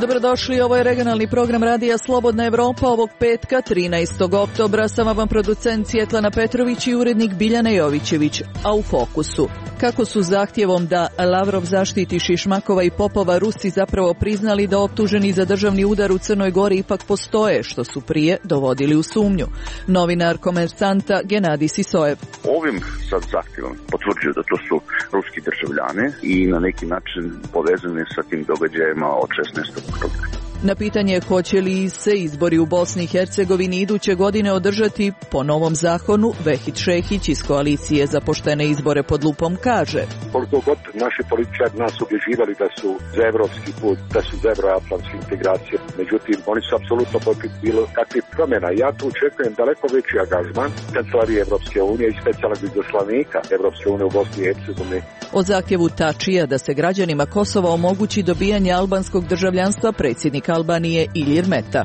Dobrodošli, ovo je regionalni program Radija Slobodna Evropa ovog petka 13. oktobra. Sama vam producent Svjetlana Petrović i urednik Biljana Jovićević. A u fokusu, kako su zahtjevom da Lavrov zaštiti Šišmakova i Popova Rusi zapravo priznali da optuženi za državni udar u Crnoj Gori ipak postoje, što su prije dovodili u sumnju. Novinar Komersanta Genadij Sisojev. Ovim sad zahtjevom potvrđuju da to su ruski državljani i na neki način povezani sa tim događajima od 16. oktobra. Na pitanje hoće li se izbori u Bosni i Hercegovini iduće godine održati po novom zakonu, Vehid Šehić iz koalicije za poštene izbore pod lupom kaže: koliko god naši političari nas ubježivali da su za evropski put, da su za evroatlantske integracije, međutim oni su apsolutno protiv bilo kakvih promjena. Ja tu očekujem daleko veći angažman kancelarije Evropske unije i specijalnog izaslanika Evropske unije u Bosni i Hercegovini. O zahtjevu Tačija da se građanima Kosova omogući dobijanje albanskog državljanstva predsjednik Albanije Ilir Meta.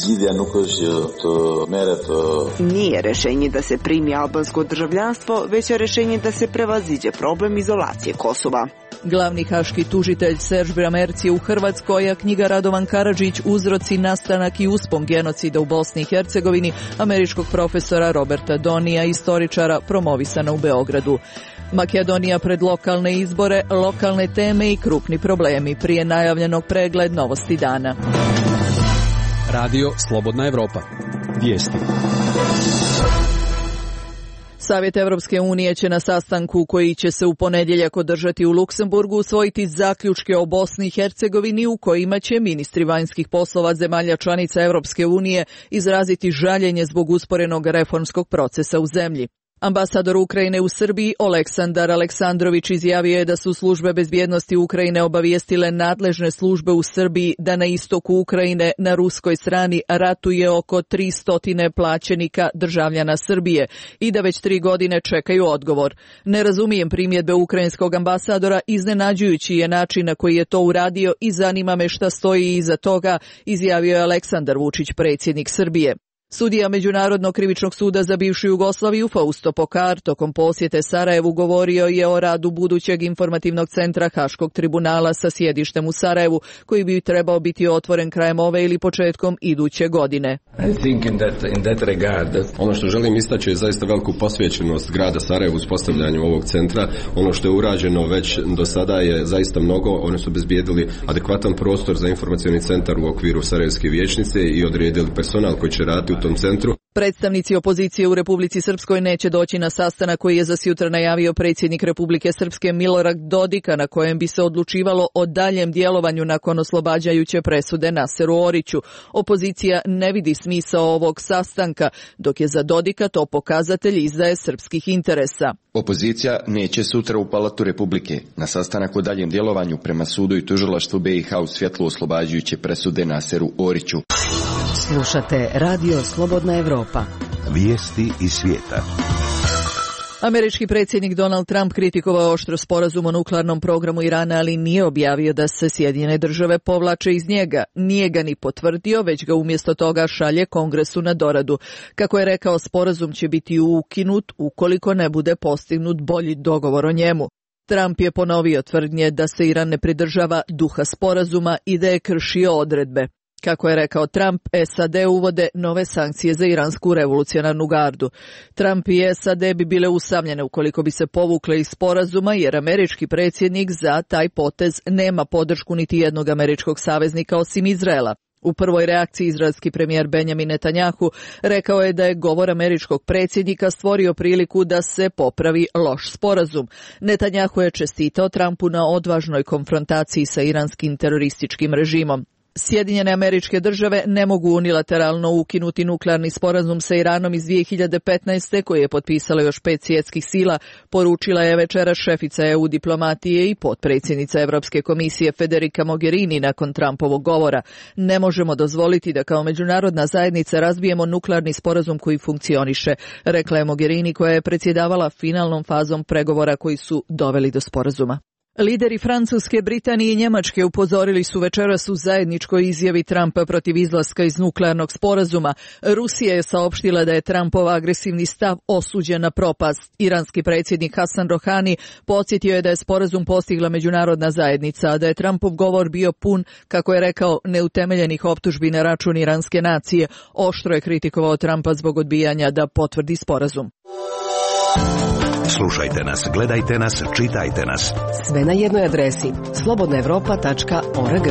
Nije rješenje da se primi albansko državljanstvo, već je rješenje da se prevaziđe problem izolacije Kosova. Glavni haški tužitelj Serž Bramerc je u Hrvatskoj, a knjiga Radovan Karadžić Uzroci, nastanak i uspon genocida u Bosni i Hercegovini američkog profesora Roberta Donija, istoričara, promovisana u Beogradu. Makedonija pred lokalne izbore, lokalne teme i krupni problemi. Prije najavljenog pregled novosti dana. Radio Slobodna Evropa. Vijesti. Savjet Evropske unije će na sastanku koji će se u ponedjeljak održati u Luksemburgu usvojiti zaključke o Bosni i Hercegovini u kojima će ministri vanjskih poslova zemalja članica Evropske unije izraziti žaljenje zbog usporenog reformskog procesa u zemlji. Ambasador Ukrajine u Srbiji Oleksandar Aleksandrović izjavio je da su službe bezbjednosti Ukrajine obavijestile nadležne službe u Srbiji da na istoku Ukrajine na ruskoj strani ratuje oko 300 plaćenika državljana Srbije i da već 3 godine čekaju odgovor. Ne razumijem primjedbe ukrajinskog ambasadora, iznenađujući je način na koji je to uradio i zanima me šta stoji iza toga, izjavio je Aleksandar Vučić, predsjednik Srbije. Sudija Međunarodnog krivičnog suda za bivšu Jugoslaviju Fausto Pokar tokom posjete Sarajevu govorio je o radu budućeg informativnog centra Haškog tribunala sa sjedištem u Sarajevu, koji bi trebao biti otvoren krajem ove ili početkom iduće godine. Ono što želim istaći je zaista veliku posvećenost grada Sarajevu uspostavljanju ovog centra. Ono što je urađeno već do sada je zaista mnogo. Oni su obezbijedili adekvatan prostor za informacioni centar u okviru Sarajevske vijećnice i odredili personal koji će raditi u tom centru. Predstavnici opozicije u Republici Srpskoj neće doći na sastanak koji je za sutra najavio predsjednik Republike Srpske Milorad Dodika, na kojem bi se odlučivalo o daljem djelovanju nakon oslobađajuće presude Naseru Oriću. Opozicija ne vidi smisao ovog sastanka, dok je za Dodika to pokazatelj izdaje srpskih interesa. Opozicija neće sutra u Palatu Republike na sastanak o daljem djelovanju prema sudu i tužilaštvu BiH u svjetlu oslobađajuće presude Naseru Oriću. Slušate Radio Slobodna Evropa. Vijesti iz svijeta. Američki predsjednik Donald Trump kritikovao oštro sporazum o nuklearnom programu Irana, ali nije objavio da se Sjedinjene države povlače iz njega. Nije ga ni potvrdio, već ga umjesto toga šalje Kongresu na doradu. Kako je rekao, sporazum će biti ukinut ukoliko ne bude postignut bolji dogovor o njemu. Trump je ponovio tvrdnje da se Iran ne pridržava duha sporazuma i da je kršio odredbe. Kako je rekao Trump, SAD uvode nove sankcije za iransku revolucionarnu gardu. Trump i SAD bi bile usamljene ukoliko bi se povukle iz sporazuma, jer američki predsjednik za taj potez nema podršku niti jednog američkog saveznika osim Izraela. U prvoj reakciji izraelski premijer Benjamin Netanjahu rekao je da je govor američkog predsjednika stvorio priliku da se popravi loš sporazum. Netanjahu je čestitao Trumpu na odvažnoj konfrontaciji sa iranskim terorističkim režimom. Sjedinjene Američke Države ne mogu unilateralno ukinuti nuklearni sporazum sa Iranom iz 2015. koji je potpisalo još 5 svjetskih sila, poručila je večeras šefica EU diplomatije i potpredsjednica Europske komisije Federica Mogherini nakon Trumpovog govora. Ne možemo dozvoliti da kao međunarodna zajednica razbijemo nuklearni sporazum koji funkcioniše, rekla je Mogherini, koja je predsjedavala finalnom fazom pregovora koji su doveli do sporazuma. Lideri Francuske, Britanije i Njemačke upozorili su večeras u zajedničkoj izjavi Trumpa protiv izlaska iz nuklearnog sporazuma. Rusija je saopštila da je Trumpov agresivni stav osuđen na propast. Iranski predsjednik Hasan Rohani podsjetio je da je sporazum postigla međunarodna zajednica, a da je Trumpov govor bio pun, kako je rekao, neutemeljenih optužbi na račun iranske nacije. Oštro je kritikovao Trumpa zbog odbijanja da potvrdi sporazum. Slušajte nas, gledajte nas, čitajte nas. Sve na jednoj adresi slobodnaevropa.org.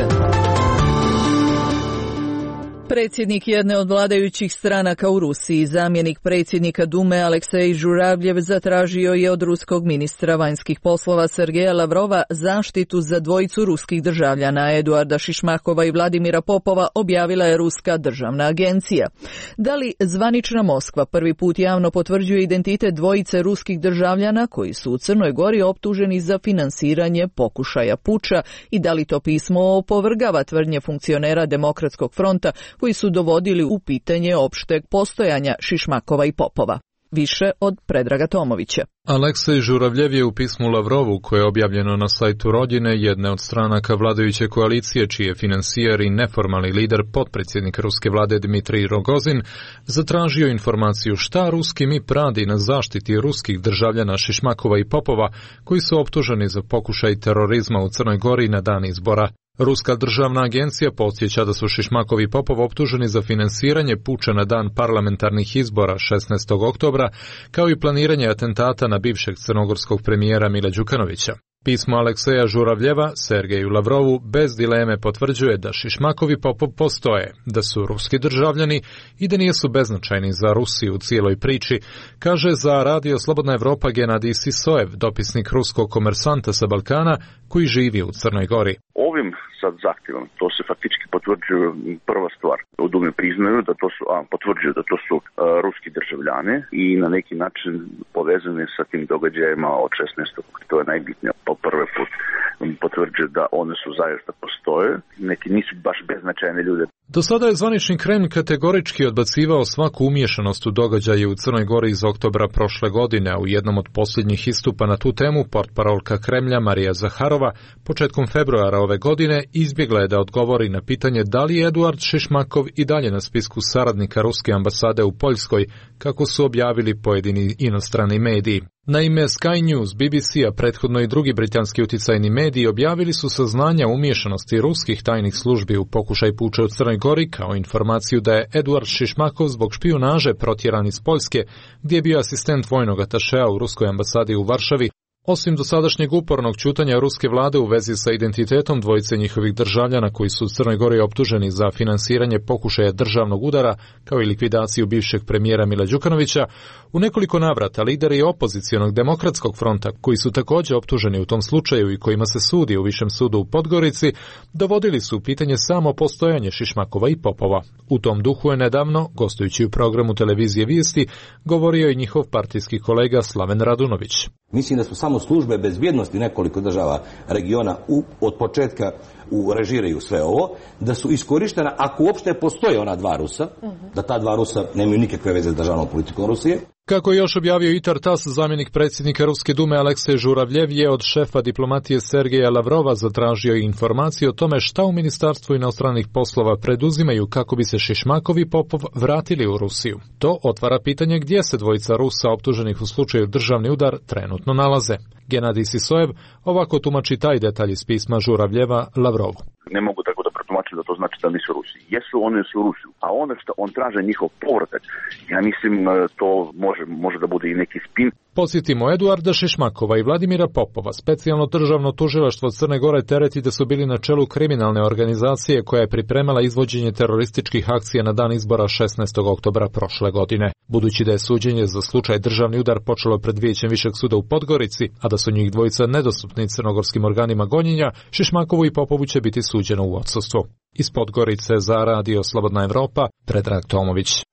Predsjednik jedne od vladajućih stranaka u Rusiji, zamjenik predsjednika Dume Aleksej Žuravljev, zatražio je od ruskog ministra vanjskih poslova Sergeja Lavrova zaštitu za dvojicu ruskih državljana, Eduarda Šišmakova i Vladimira Popova, objavila je Ruska državna agencija. Da li zvanična Moskva prvi put javno potvrđuje identitet dvojice ruskih državljana koji su u Crnoj Gori optuženi za finansiranje pokušaja puča i da li to pismo opovrgava tvrdnje funkcionera Demokratskog fronta koji su dovodili u pitanje opšteg postojanja Šišmakova i Popova. Više od Predraga Tomovića. Aleksej Žuravljev je u pismu Lavrovu, koje je objavljeno na sajtu Rodine, jedne od stranaka vladajuće koalicije, čiji je financijer i neformalni lider potpredsjednik ruske vlade Dmitrij Rogozin, zatražio informaciju šta ruski MIP radi na zaštiti ruskih državljana Šišmakova i Popova, koji su optuženi za pokušaj terorizma u Crnoj Gori na dan izbora. Ruska državna agencija podsjeća da su Šišmakov i Popov optuženi za finansiranje puča na dan parlamentarnih izbora 16. oktobra, kao i planiranje atentata na bivšeg crnogorskog premijera Mila Đukanovića. Pismo Alekseja Žuravljeva Sergeju Lavrovu bez dileme potvrđuje da Šišmakov i Popov postoje, da su ruski državljani i da nisu beznačajni za Rusiju u cijeloj priči, kaže za Radio Slobodna Evropa Genadij Sisojev, dopisnik ruskog komersanta sa Balkana koji živi u Crnoj Gori. Ovim sad zahtjevom, to se faktički potvrđuje prva stvar. U Dumi priznaju da to su, potvrđuju da to su ruski državljani i na neki način povezani sa tim događajima od 16. To je najbitnije. Po prvi put potvrđuje da one su zaista postoje. Neki nisu baš beznačajne ljude. Do sada je zvanični Kremlj kategorički odbacivao svaku umiješanost u događaje u Crnoj Gori iz oktobra prošle godine, a u jednom od posljednjih istupa na tu temu portparolka Kremlja Marija Zaharova početkom februara ove godine izbjegla je da odgovori na pitanje da li je Eduard Šišmakov i dalje na spisku saradnika ruske ambasade u Poljskoj, kako su objavili pojedini inostrani mediji. Naime, Sky News, BBC, a prethodno i drugi britanski uticajni mediji objavili su saznanja umiješanosti ruskih tajnih službi u pokušaj puča u Crnoj Gori kao informaciju da je Eduard Šišmakov zbog špijunaže protjeran iz Poljske, gdje je bio asistent vojnog atašea u ruskoj ambasadi u Varšavi. Osim dosadašnjeg upornog ćutanja ruske vlade u vezi sa identitetom dvojice njihovih državljana koji su u Crnoj Gori optuženi za finansiranje pokušaja državnog udara kao i likvidaciju bivšeg premijera Mila Đukanovića, u nekoliko navrata lideri opozicionog Demokratskog fronta, koji su također optuženi u tom slučaju i kojima se sudi u Višem sudu u Podgorici, dovodili su u pitanje samo postojanje Šišmakova i Popova. U tom duhu je nedavno, gostujući u programu televizije Vijesti, govorio i njihov partijski kolega Slaven Radunović. Mislim da su samo službe bezbjednosti nekoliko država regiona od početka režiraju sve ovo, da su iskorištena, ako uopšte postoje ona dva Rusa, da ta dva Rusa nemaju nikakve veze s državnom politikom Rusije. Kako je još objavio Itar Tas, zamjenik predsjednika Ruske Dume Aleksej Žuravljev je od šefa diplomatije Sergeja Lavrova zatražio informacije o tome šta u Ministarstvu inostranih poslova preduzimaju kako bi se Šišmakov i Popov vratili u Rusiju. To otvara pitanje gdje se dvojica Rusa optuženih u slučaju državni udar trenutno nalaze. Genadij Sisojev ovako tumači taj detalj iz pisma Žuravljeva Lavrovu. Ne mogu tako da protumačim da to znači da nisu Rusi. Jesu, one su Rusi. A ono što on traže njihov povratak, ja mislim to može da bude i neki spin. Podsjetimo, Eduarda Šišmakova i Vladimira Popova specijalno državno tužilaštvo Crne Gore tereti da su bili na čelu kriminalne organizacije koja je pripremala izvođenje terorističkih akcija na dan izbora 16. oktobra prošle godine. Budući da je suđenje za slučaj državni udar počelo pred Vijećem Višeg suda u Podgorici, a da su njih dvojica nedostupni crnogorskim organima gonjenja, Šišmakovu i Popovu će biti suđeno u odsustvu. Iz Podgorice za Radio Slobodna Evropa, Predrag Tomović.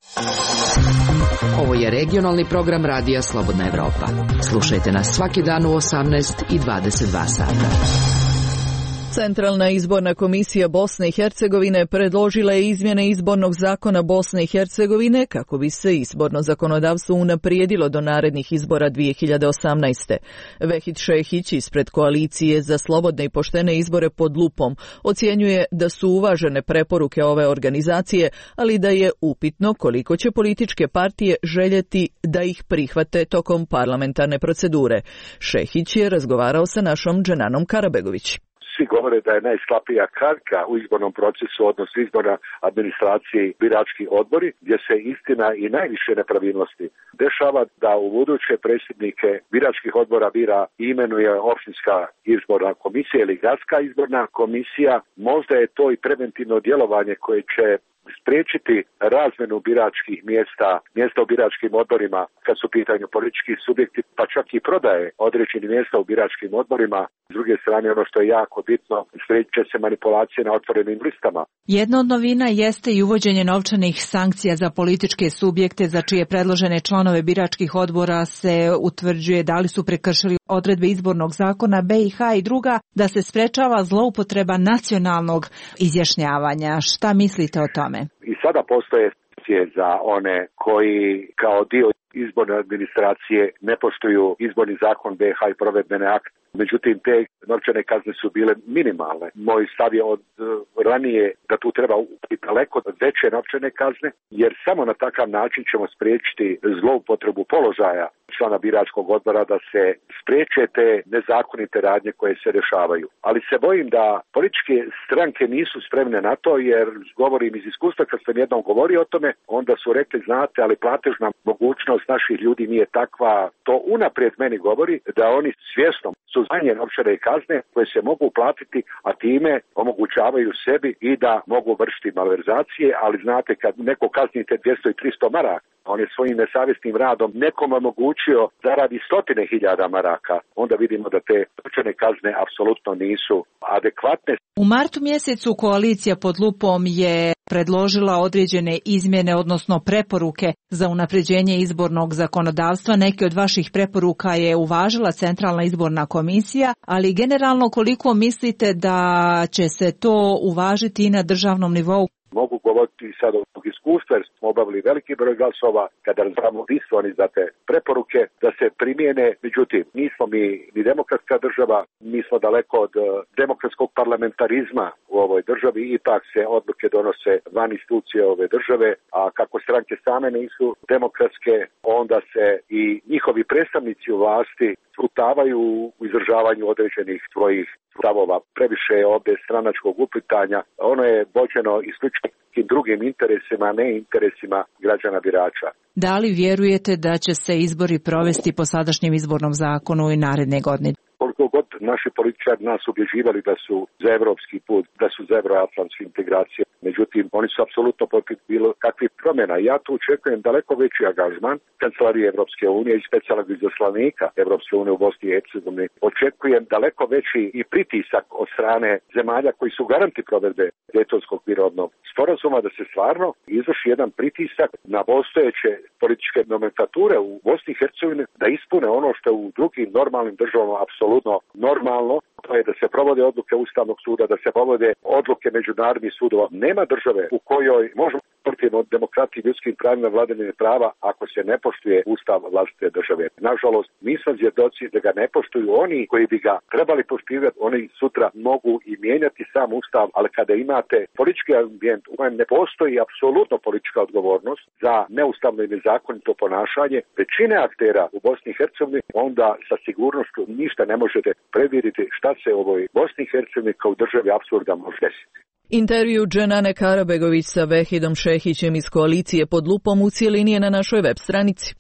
Ovo je regionalni program Radija Slobodna Evropa. Slušajte nas svaki dan u 18 i 22 sata. Centralna izborna komisija Bosne i Hercegovine predložila je izmjene izbornog zakona Bosne i Hercegovine kako bi se izborno zakonodavstvo unaprijedilo do narednih izbora 2018. Vehid Šehić ispred koalicije za slobodne i poštene izbore pod lupom ocjenjuje da su uvažene preporuke ove organizacije, ali da je upitno koliko će političke partije željeti da ih prihvate tokom parlamentarne procedure. Šehić je razgovarao sa našom Dženanom Karabegović. Svi govore da je najslabija karika u izbornom procesu, odnosno izborna administracije i birački odbori, gdje se istina i najviše nepravilnosti dešava da u buduće predsjednike biračkih odbora bira i imenuje opštinska izborna komisija ili gradska izborna komisija. Možda je to i preventivno djelovanje koje će spriječiti razmenu biračkih mjesta u biračkim odborima kad su u pitanju politički subjekti, pa čak i prodaje određenih mjesta u biračkim odborima. S druge strane, ono što je jako bitno, spriječit će se manipulacije na otvorenim listama. Jedna od novina jeste i uvođenje novčanih sankcija za političke subjekte za čije predložene članove biračkih odbora se utvrđuje da li su prekršili odredbe izbornog zakona BiH i druga, da se sprečava zloupotreba nacionalnog izjašnjavanja. Šta mislite o tome? I sada postoje sankcije za one koji kao dio izborne administracije ne poštuju izborni zakon BiH i provedbene akte. Međutim, te novčane kazne su bile minimalne. Moj stav je od ranije da tu treba upiti daleko veće novčane kazne, jer samo na takav način ćemo spriječiti zloupotrebu položaja člana biračkog odbora, da se spriječe te nezakonite radnje koje se dešavaju. Ali se bojim da političke stranke nisu spremne na to, jer govorim iz iskustva, kad sam jednom govorio o tome, onda su rekli, znate, ali platežna mogućnost naših ljudi nije takva. To unaprijed meni govori da oni svjesno su manje novčane kazne koje se mogu platiti, a time omogućavaju sebi i da mogu vršiti malverzacije, ali znate, kad neko kaznite 200 i 300 maraka, on je svojim nesavjesnim radom nekom omogućio da radi 100.000 maraka, onda vidimo da te novčane kazne apsolutno nisu adekvatne. U martu mjesecu koalicija pod lupom je predložila određene izmjene, odnosno preporuke za unapređenje izbornog zakonodavstva. Neke od vaših preporuka je uvažila Centralna izborna komisija, ali generalno koliko mislite da će se to uvažiti i na državnom nivou? Mogu govoriti sad od iskustva, jer smo obavili veliki broj glasova kada znamo di su oni za te preporuke da se primijene. Međutim, nismo mi ni demokratska država, mi smo daleko od demokratskog parlamentarizma u ovoj državi, ipak se odluke donose van institucije ove države, a kako stranke same nisu demokratske, onda se i njihovi predstavnici u vlasti skutavaju u izražavanju određenih svojih stavova. Previše je ovdje stranačkog uplitanja. Ono je vođeno isključivo drugim interesima, a ne interesima građana birača. Da li vjerujete da će se izbori provesti po sadašnjem izbornom zakonu i naredne godine? Koliko god naši političari nas ubježivali da su za evropski put, da su za euroatlantske integracije, međutim, oni su apsolutno protiv bilo kakvih promjena. Ja tu očekujem daleko veći angažman Kancelarije Evropske unije i specijalnog izaslanika Evropske unije u Bosni i Hercegovini. Očekujem daleko veći i pritisak od strane zemalja koji su garanti provedbe Dejtonskog mirovnog sporazuma, da se stvarno izvrši jedan pritisak na postojeće političke nomenklature u Bosni i Hercegovini da ispune ono što je u drugim normalnim državama apsolutno normalno, to je da se provode odluke Ustavnog suda, da se provode odluke međunarodnih sudova. Nema države u kojoj možemo govoriti o demokratiji, ljudskim pravima, vladavini prava ako se ne poštuje Ustav vlastite države. Nažalost, mi smo svjedoci da ga ne poštuju oni koji bi ga trebali poštivati. Oni sutra mogu i mijenjati sam Ustav, ali kada imate politički ambijent u kojem ne postoji apsolutno politička odgovornost za neustavno i nezakonito ponašanje većine aktera u Bosni i Hercegovini, onda sa sigurnošću ništa ne možete predvidjeti šta se u ovoj Bosni i Hercegovini kao državi apsurda može desiti. Intervju Dženane Karabegović sa Vehidom Šehićem iz koalicije pod lupom u cijelini je na našoj web stranici.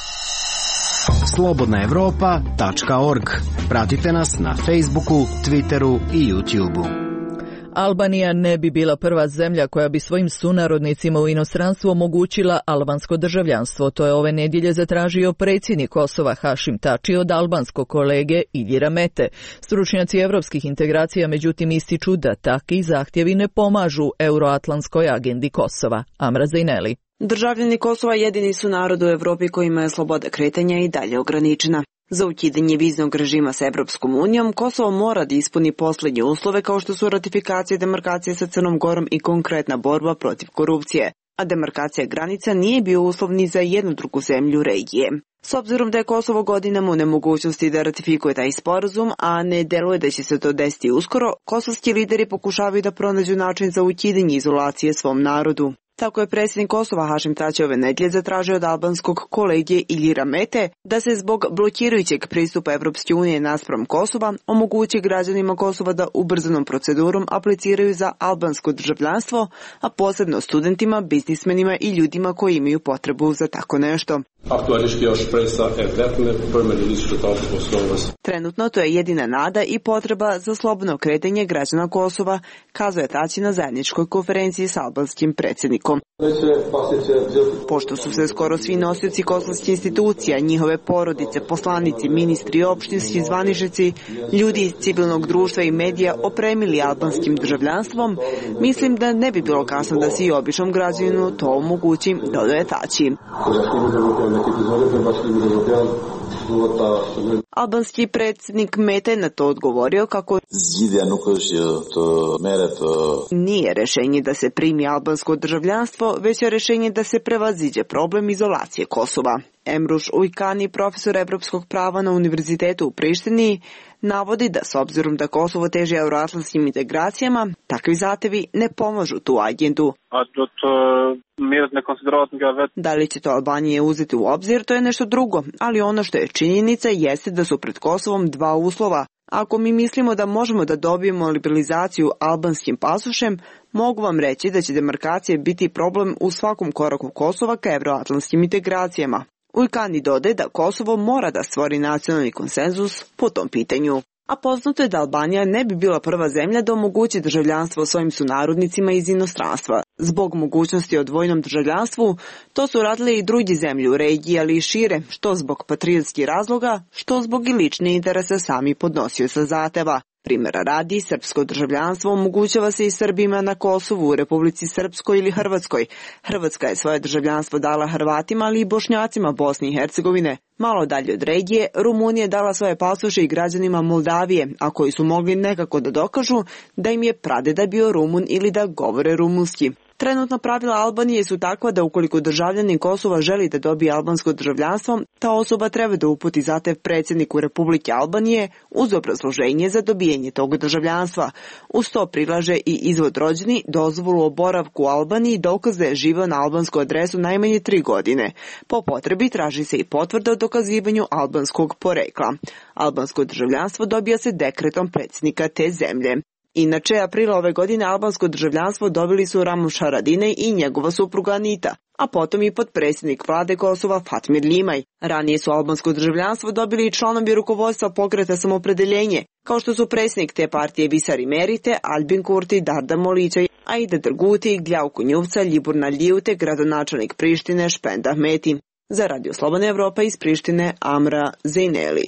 slobodnaevropa.org. Pratite nas na Facebooku, Twitteru i YouTubeu. Albanija ne bi bila prva zemlja koja bi svojim sunarodnicima u inostranstvu omogućila albansko državljanstvo. To je ove nedjelje zatražio predsjednik Kosova Hašim Tači od albanskog kolege Iljira Mete. Stručnjaci evropskih integracija međutim ističu da takvi zahtjevi ne pomažu euroatlantskoj agendi Kosova. Amra Zajneli. Državljani Kosova jedini su narod u Europi kojima je sloboda kretanja i dalje ograničena. Za ukidanje viznog režima sa Evropskom unijom, Kosovo mora da ispuni poslednje uslove kao što su ratifikacija demarkacije sa Crnom Gorom i konkretna borba protiv korupcije, a demarkacija granica nije bio uslov ni za jednu drugu zemlju regije. S obzirom da je Kosovo godinama u nemogućnosti da ratifikuje taj sporazum, a ne deluje da će se to desiti uskoro, kosovski lideri pokušavaju da pronađu način za ukidanje izolacije svom narodu. Tako je predsjednik Kosova Hašim Tači ove nedelje zatražio od albanskog kolege Iljira Mete da se zbog blokirajućeg pristupa Evropske unije naspram Kosova omogući građanima Kosova da ubrzanom procedurom apliciraju za albansko državljanstvo, a posebno studentima, biznismenima i ljudima koji imaju potrebu za tako nešto. Trenutno to je jedina nada i potreba za slobodno kretanje građana Kosova, kazao je Tači na zajedničkoj konferenciji s albanskim predsjednikom. Pošto su se skoro svi nosioci kosovskih institucija, njihove porodice, poslanici, ministri i opštinski zvaničnici, ljudi iz civilnog društva i medija opremili albanskim državljanstvom, mislim da ne bi bilo kasno da se i običnom građaninu to omogući, dodaje Tači. Albanski predsjednik Mete na to odgovorio kako nije rešenje da se primi albansko državljanstvo, već je rešenje da se prevaziđe problem izolacije Kosova. Emruš Ujkani, profesor evropskog prava na Univerzitetu u Prištini, navodi da s obzirom da Kosovo teži euroatlantskim integracijama, takvi zahtevi ne pomažu tu agendu. Da li će to Albanije uzeti u obzir, to je nešto drugo, ali ono što je činjenica jeste da su pred Kosovom dva uslova. Ako mi mislimo da možemo da dobijemo liberalizaciju albanskim pasošem, mogu vam reći da će demarkacija biti problem u svakom koraku Kosova ka euroatlantskim integracijama. Ujkani dodaje da Kosovo mora da stvori nacionalni konsenzus po tom pitanju. A poznato je da Albanija ne bi bila prva zemlja da omogući državljanstvo svojim sunarodnicima iz inostranstva. Zbog mogućnosti o dvojnom državljanstvu, to su radile i druge zemlje u regiji, ali i šire, što zbog patriotskih razloga, što zbog i lične interese sami podnosioca zahteva. Primjera radi, srpsko državljanstvo omogućava se i Srbima na Kosovu, u Republici Srpskoj ili Hrvatskoj. Hrvatska je svoje državljanstvo dala Hrvatima, ali i Bošnjacima Bosne i Hercegovine. Malo dalje od regije, Rumunija je dala svoje pasoše i građanima Moldavije, a koji su mogli nekako da dokažu da im je pradeda bio Rumun ili da govore rumunski. Trenutna pravila Albanije su takva da ukoliko državljanin Kosova želi da dobije albansko državljanstvo, ta osoba treba da uputi zahtev predsjedniku Republike Albanije uz obrazloženje za dobijanje tog državljanstva. Uz to prilaže i izvod rođeni, dozvolu o boravku u Albaniji, dokaz da je živeo na albansku adresu najmanje 3 godine. Po potrebi traži se i potvrda o dokazivanju albanskog porekla. Albansko državljanstvo dobija se dekretom predsjednika te zemlje. Inače, aprila ove godine albansko državljanstvo dobili su Ramuš Haradinaj i njegova supruga Anita, a potom i potpredsjednik vlade Kosova Fatmir Limaj. Ranije su albansko državljanstvo dobili i članovi rukovodstva pokreta Samopredeljenje, kao što su predsjednik te partije Visari Merite, Albin Kurti, Darda Molićaj, Aida Drguti, Gljauko Njuvca, Ljibur Naljivte, gradonačelnik Prištine Špenda Ahmeti. Za Radio Slobodna Evropa iz Prištine Amra Zejneli.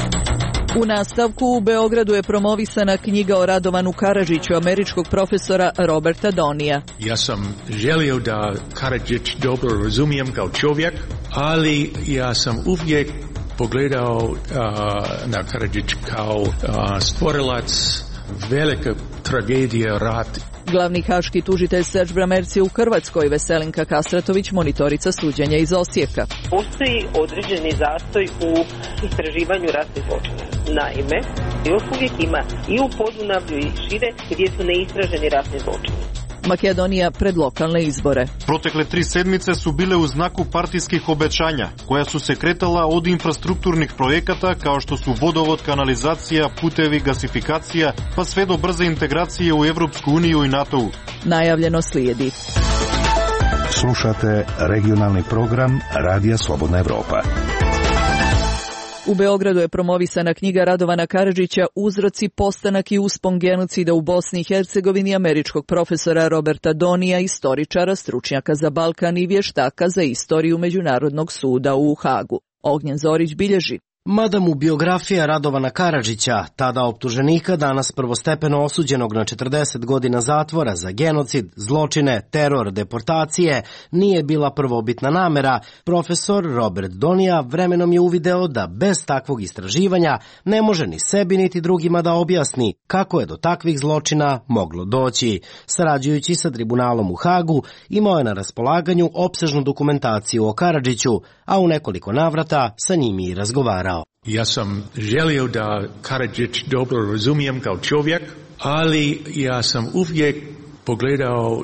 U nastavku u Beogradu je promovisana knjiga o Radovanu Karadžiću američkog profesora Roberta Donija. Ja sam želio da Karadžić dobro razumijem kao čovjek, ali ja sam uvijek pogledao na Karadžić kao stvorilac velike tragedije rat. Glavni haški tužitelj Serge Bramerci u Hrvatskoj, Veselinka Kastratović, monitorica suđenja iz Osijeka. Postoji određeni zastoj u istraživanju ratnih zločina. Naime, još uvijek ima i u Podunavlju i šire gdje su neistraženi ratni zločini. Makedonija pred lokalne izbore. Protekle 3 sedmice su bile u znaku partijskih obećanja, koja su se kretala od infrastrukturnih projekata kao što su vodovod, kanalizacija, putevi, gasifikacija, pa sve do brze integracije u Evropsku uniju i NATO-u. Najavljeno slijedi. Slušate regionalni program Radija Slobodna Evropa. U Beogradu je promovisana knjiga Radovana Karadžića Uzroci, postanak i uspon genocida u Bosni i Hercegovini američkog profesora Roberta Donija, istoričara, stručnjaka za Balkan i vještaka za istoriju Međunarodnog suda u Hagu. Ognjen Zorić bilježi. Mada mu biografija Radovana Karadžića, tada optuženika, danas prvostepeno osuđenog na 40 godina zatvora za genocid, zločine, teror, deportacije, nije bila prvobitna namera, profesor Robert Donija vremenom je uvideo da bez takvog istraživanja ne može ni sebi niti drugima da objasni kako je do takvih zločina moglo doći. Sarađujući sa tribunalom u Hagu, imao je na raspolaganju opsežnu dokumentaciju o Karadžiću, a u nekoliko navrata sa njim i razgovarao. Ja sam želio da Karadžić dobro razumijem kao čovjek, ali ja sam uvijek pogledao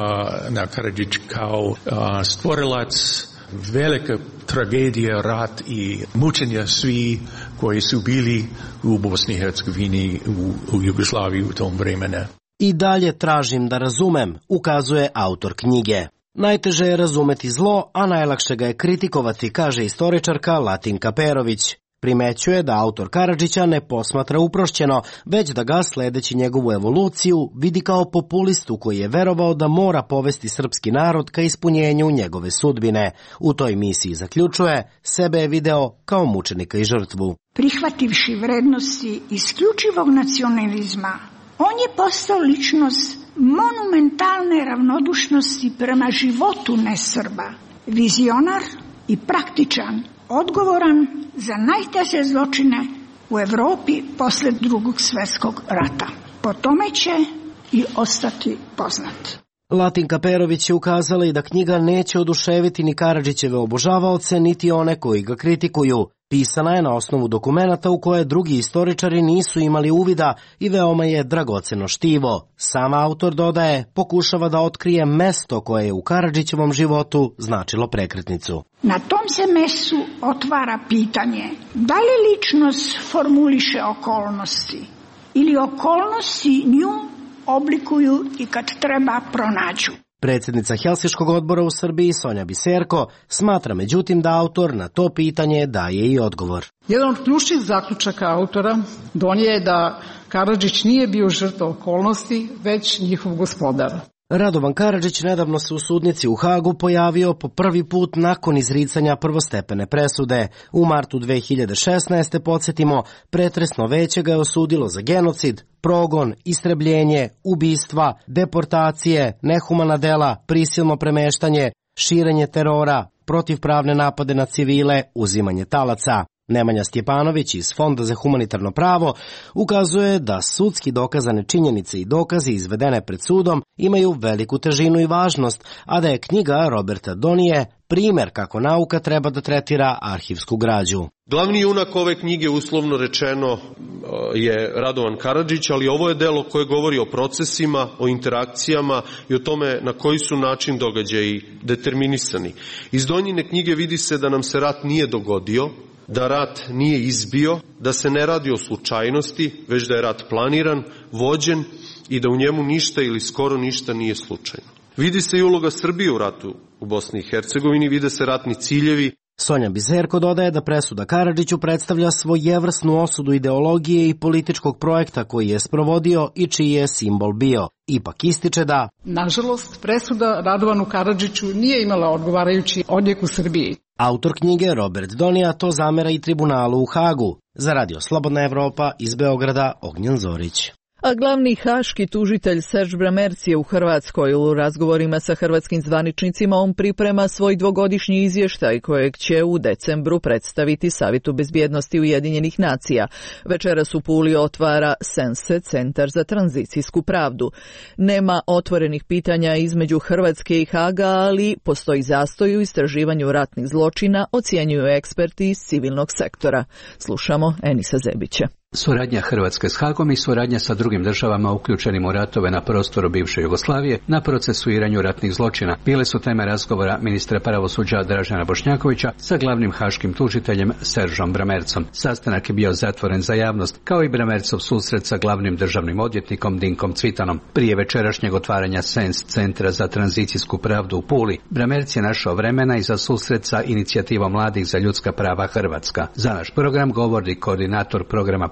na Karadžić kao stvorilac velika tragedija, rat i mučenja svi koji su bili u Bosni i Hercegovini, u Jugoslaviji u tom vremenu. I dalje tražim da razumem, ukazuje autor knjige. Najteže je razumeti zlo, a najlakše ga je kritikovati, kaže istoričarka Latinka Perović. Primećuje da autor Karadžića ne posmatra uprošćeno, već da ga, sledeći njegovu evoluciju, vidi kao populistu koji je verovao da mora povesti srpski narod ka ispunjenju njegove sudbine. U toj misiji, zaključuje, sebe je video kao mučenika i žrtvu. Prihvativši vrednosti isključivog nacionalizma, on je postao ličnost monumentalne ravnodušnosti prema životu nesrba, vizionar i praktičan, odgovoran za najteže zločine u Evropi posle Drugog svjetskog rata. Po tome će i ostati poznat. Latinka Perović je ukazala i da knjiga neće oduševiti ni Karadžićeve obožavaoce, niti one koji ga kritikuju. Pisana je na osnovu dokumenata u koje drugi istoričari nisu imali uvida i veoma je dragoceno štivo. Sam autor, dodaje, pokušava da otkrije mesto koje je u Karadžićevom životu značilo prekretnicu. Na tom se mestu otvara pitanje da li ličnost formuliše okolnosti ili okolnosti nju oblikuju i kad treba pronađu. Predsjednica Helsinškog odbora u Srbiji Sonja Biserko smatra međutim da autor na to pitanje daje i odgovor. Jedan od ključnih zaključaka autora Donije je da Karadžić nije bio žrtva okolnosti, već njihov gospodar. Radovan Karadžić nedavno se u sudnici u Hagu pojavio po prvi put nakon izricanja prvostepene presude. U martu 2016. podsjetimo, pretresno veće ga je osudilo za genocid, progon, istrebljenje, ubistva, deportacije, nehumana dela, prisilno premeštanje, širenje terora, protivpravne napade na civile, uzimanje talaca. Nemanja Stjepanović iz Fonda za humanitarno pravo ukazuje da sudski dokazane činjenice i dokazi izvedene pred sudom imaju veliku težinu i važnost, a da je knjiga Roberta Donije primer kako nauka treba da tretira arhivsku građu. Glavni junak ove knjige, uslovno rečeno, je Radovan Karadžić, ali ovo je delo koje govori o procesima, o interakcijama i o tome na koji su način događaji determinisani. Iz Donjine knjige vidi se da nam se rat nije dogodio, da rat nije izbio, da se ne radi o slučajnosti, već da je rat planiran, vođen i da u njemu ništa ili skoro ništa nije slučajno. Vidi se i uloga Srbije u ratu u Bosni i Hercegovini, vide se ratni ciljevi. Sonja Bizerko dodaje da presuda Karadžiću predstavlja svojevrsnu osudu ideologije i političkog projekta koji je sprovodio i čiji je simbol bio. Ipak ističe da, nažalost, presuda Radovanu Karadžiću nije imala odgovarajući odjek u Srbiji. Autor knjige Robert Donija to zamera i tribunalu u Hagu. Za Radio Slobodna Evropa iz Beograda, Ognjen Zorić. A glavni haški tužitelj Serge Bramerc je u Hrvatskoj. U razgovorima sa hrvatskim zvaničnicima on priprema svoj dvogodišnji izvještaj kojeg će u decembru predstaviti Savjetu bezbjednosti Ujedinjenih nacija. Večeras u Puli otvara Sense, Centar za tranzicijsku pravdu. Nema otvorenih pitanja između Hrvatske i Haga, ali postoji zastoj u istraživanju ratnih zločina, ocjenjuju eksperti iz civilnog sektora. Slušamo Enisa Zebića. Suradnja Hrvatske s Hagom i suradnja sa drugim državama uključenim u ratove na prostoru bivše Jugoslavije na procesuiranju ratnih zločina bile su teme razgovora ministra pravosuđa Dražena Bošnjakovića sa glavnim haškim tužiteljem Seržom Bramercom. Sastanak je bio zatvoren za javnost, kao i Bramercov susret sa glavnim državnim odvjetnikom Dinkom Cvitanom. Prije večerašnjeg otvaranja Sens Centra za tranzicijsku pravdu u Puli, Bramerc je našao vremena i za susret sa inicijativom mladih za ljudska prava Hrvatska. Za naš program govori koordinator programa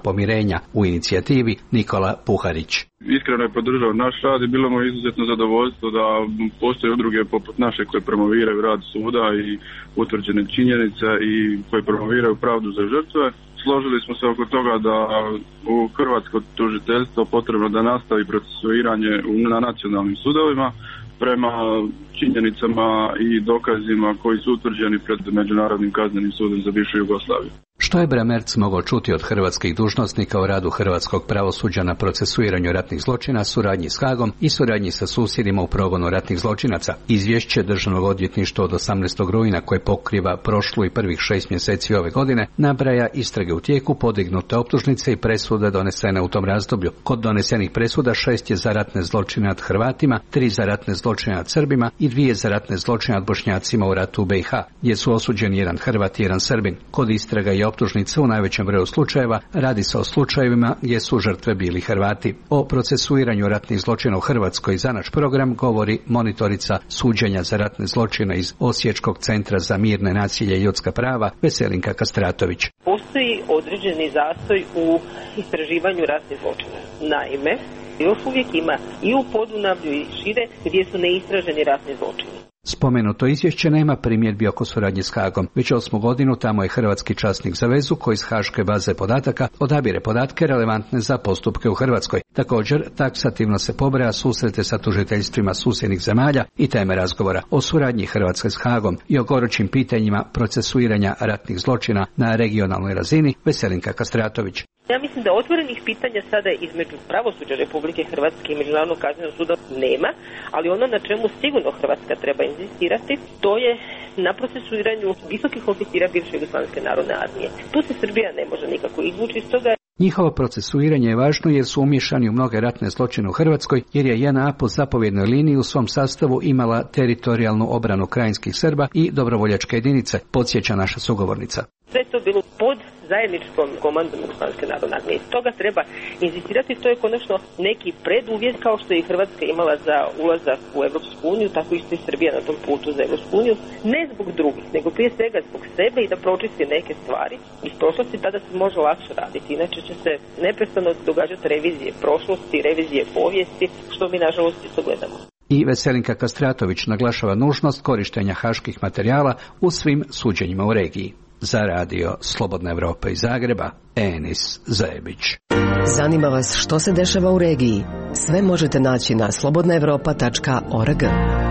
pomirenja u inicijativi Nikola Puharić. Iskreno je podržao naš rad i bilo mu izuzetno zadovoljstvo da postoje udruge poput naše koje promoviraju rad suda i utvrđene činjenice i koje promoviraju pravdu za žrtve. Složili smo se oko toga da u hrvatsko tužiteljstvo potrebno da nastavi procesuiranje na nacionalnim sudovima prema činjenicama i dokazima koji su utvrđeni pred Međunarodnim kaznenim sudom za bivšu Jugoslaviju. Što je Bramerc mogao čuti od hrvatskih dužnosnika o radu hrvatskog pravosuđa na procesuiranju ratnih zločina, suradnji s Hagom i suradnji sa susjedima u progonu ratnih zločinaca? Izvješće Državnog odvjetništva od 18. rujna koje pokriva prošlu i prvih 6 mjeseci ove godine nabraja istrage u tijeku, podignute optužnice i presude donesene u tom razdoblju. Kod donesenih presuda 6 je za ratne zločine nad Hrvatima, 3 za ratne zločine nad Srbima i 2 za ratne zločine nad Bošnjacima u ratu u BiH, gdje su osuđeni jedan Hrvat i jedan Srbin. Kod istraga i optužnice u najvećem broju slučajeva radi se o slučajevima gdje su žrtve bili Hrvati. O procesuiranju ratnih zločina u Hrvatskoj za naš program govori monitorica suđenja za ratne zločine iz Osječkog centra za mirne, nasilje i ljudska prava Veselinka Kastratović. Postoji određeni zastoj u istraživanju ratnih zločina. Naime, još uvijek ima i u Podunavlju i šire gdje su neistraženi ratni zločini. Spomenuto izvješće nema primjedbi oko suradnje s Hagom. Već 8. godinu tamo je hrvatski časnik za vezu koji iz haške baze podataka odabire podatke relevantne za postupke u Hrvatskoj. Također, taksativno se pobraja susrete sa tužiteljstvima susjednih zemalja i teme razgovora o suradnji Hrvatske s Hagom i o gorućim pitanjima procesuiranja ratnih zločina na regionalnoj razini. Veselinka Kastratović. Ja mislim da otvorenih pitanja sada između pravosuđa Republike Hrvatske i Međunarodnog kaznenog suda nema, ali ono na čemu sigurno Hrvatska treba insistirati, to je na procesuiranju visokih oficira bivše Jugoslavijske narodne armije. Tu se Srbija ne može nikako izvući iz toga. Njihovo procesuiranje je važno jer su umiješani u mnoge ratne zločine u Hrvatskoj, jer je JNA po zapovjednoj liniji u svom sastavu imala teritorijalnu obranu krajinskih Srba i dobrovoljačke jedinice, podsjeća naša sugovornica. Sve to bilo pod zajedničkom komandom Jugoslavijske narodne armije. Stoga treba inzistirati, to je konačno neki preduvjet kao što je i Hrvatska imala za ulazak u Europsku uniju, tako isto i Srbija na tom putu za Europsku uniju, ne zbog drugih, nego prije svega zbog sebe i da pročisti neke stvari iz prošlosti, tada se može lakše raditi. Inače će se neprestano događati revizije prošlosti, revizije povijesti, što mi nažalost isto gledamo. I Veselinka Kastratović naglašava nužnost korištenja haških materijala u svim suđenjima u regiji. Za radio Slobodna Evropa iz Zagreba, Enis Zajebić. Zanima vas što se dešava u regiji? Sve možete naći na slobodnaevropa.org.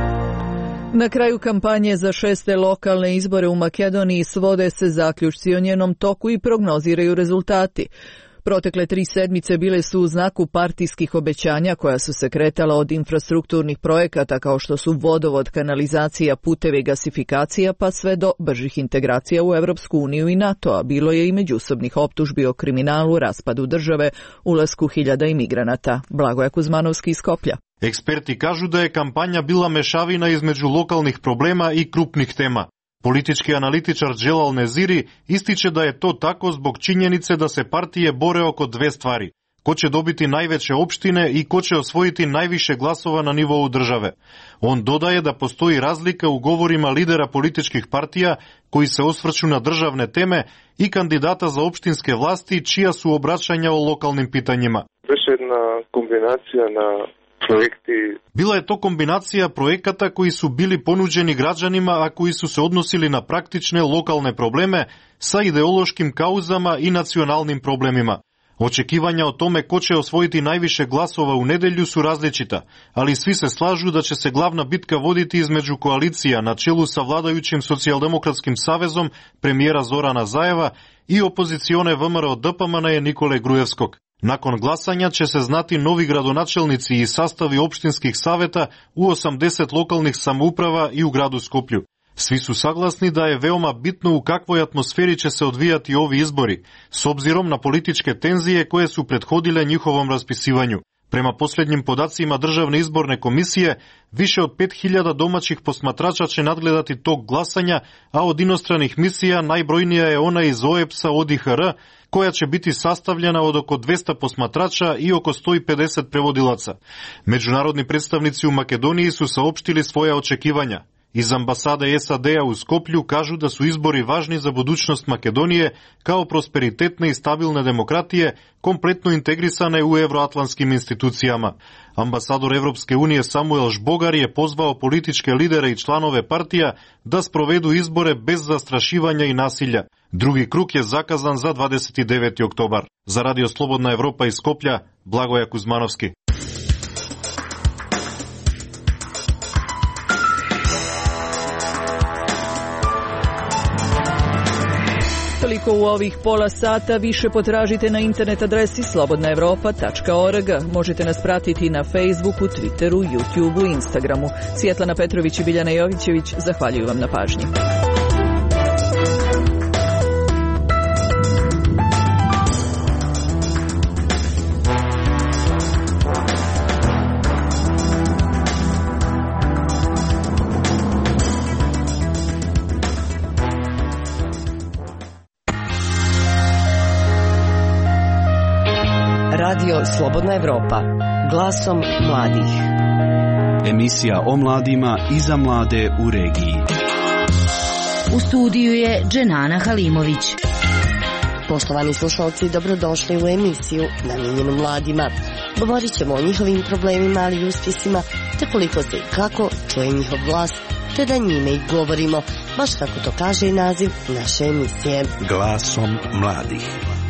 Na kraju kampanje za 6. lokalne izbore u Makedoniji svode se zaključci o njenom toku i prognoziraju rezultati. Protekle 3 sedmice bile su u znaku partijskih obećanja koja su se kretala od infrastrukturnih projekata kao što su vodovod, kanalizacija, putevi, gasifikacija pa sve do bržih integracija u Europsku uniju i NATO, a bilo je i međusobnih optužbi o kriminalu, raspadu države, ulasku hiljada imigranata. Blagoja Kuzmanovski iz Skoplja. Eksperti kažu da je kampanja bila mešavina između lokalnih problema i krupnih tema. Politički analitičar Dželal Neziri ističe da je to tako zbog činjenice da se partije bore oko 2 stvari. Ko će dobiti najveće opštine i ko će osvojiti najviše glasova na nivou države. On dodaje da postoji razlika u govorima lidera političkih partija koji se osvrću na državne teme i kandidata za opštinske vlasti čija su obraćanja o lokalnim pitanjima. Jedna kombinacija na projekti. Bila je to kombinacija projekata koji su bili ponuđeni građanima, a koji su se odnosili na praktične lokalne probleme sa ideološkim kauzama i nacionalnim problemima. Očekivanja o tome ko će osvojiti najviše glasova u nedelju su različita, ali svi se slažu da će se glavna bitka voditi između koalicija na čelu sa vladajućim Socijaldemokratskim savezom premijera Zorana Zajeva i opozicione VMRO DPMNE Nikole Grujevskog. Nakon glasanja će se znati novi gradonačelnici i sastavi opštinskih saveta u 80 lokalnih samouprava i u gradu Skoplju. Svi su saglasni da je veoma bitno u kakvoj atmosferi će se odvijati ovi izbori, s obzirom na političke tenzije koje su prethodile njihovom raspisivanju. Prema posljednjim podacima Državne izborne komisije, više od 5000 domaćih posmatrača će nadgledati tog glasanja, a od inostranih misija najbrojnija je ona iz OEBS-a ODIHR, koja će biti sastavljena od oko 200 posmatrača i oko 150 prevodilaca. Međunarodni predstavnici u Makedoniji su saopštili svoja očekivanja. Iz ambasade SAD-a u Skoplju kažu da su izbori važni za budućnost Makedonije kao prosperitetne i stabilne demokratije kompletno integrisane u evroatlantskim institucijama. Ambasador Evropske unije Samuel Žbogar je pozvao političke lidere i članove partija da sprovedu izbore bez zastrašivanja i nasilja. Drugi krug je zakazan za 29. oktobar. Za Radio Slobodna Evropa iz Skoplja, Blagoja Kuzmanovski. Toliko u ovih pola sata, više potražite na internet adresi slobodnaevropa.org. Možete nas pratiti na Facebooku, Twitteru, YouTubeu i Instagramu. Svjetlana Petrović i Biljana Jovićević zahvaljuju vam na pažnji. Radio Slobodna Evropa, glasom mladih. Emisija o mladima i za mlade u regiji. U studiju je Dženana Halimović. Poštovani slušalci, dobrodošli u emisiju namijenjenu mladima. Govorit ćemo o njihovim problemima, ali i uspjesima, te koliko se i kako čuje njihov glas, te da njime i govorimo, baš kako to kaže i naziv naše emisije. Glasom mladih.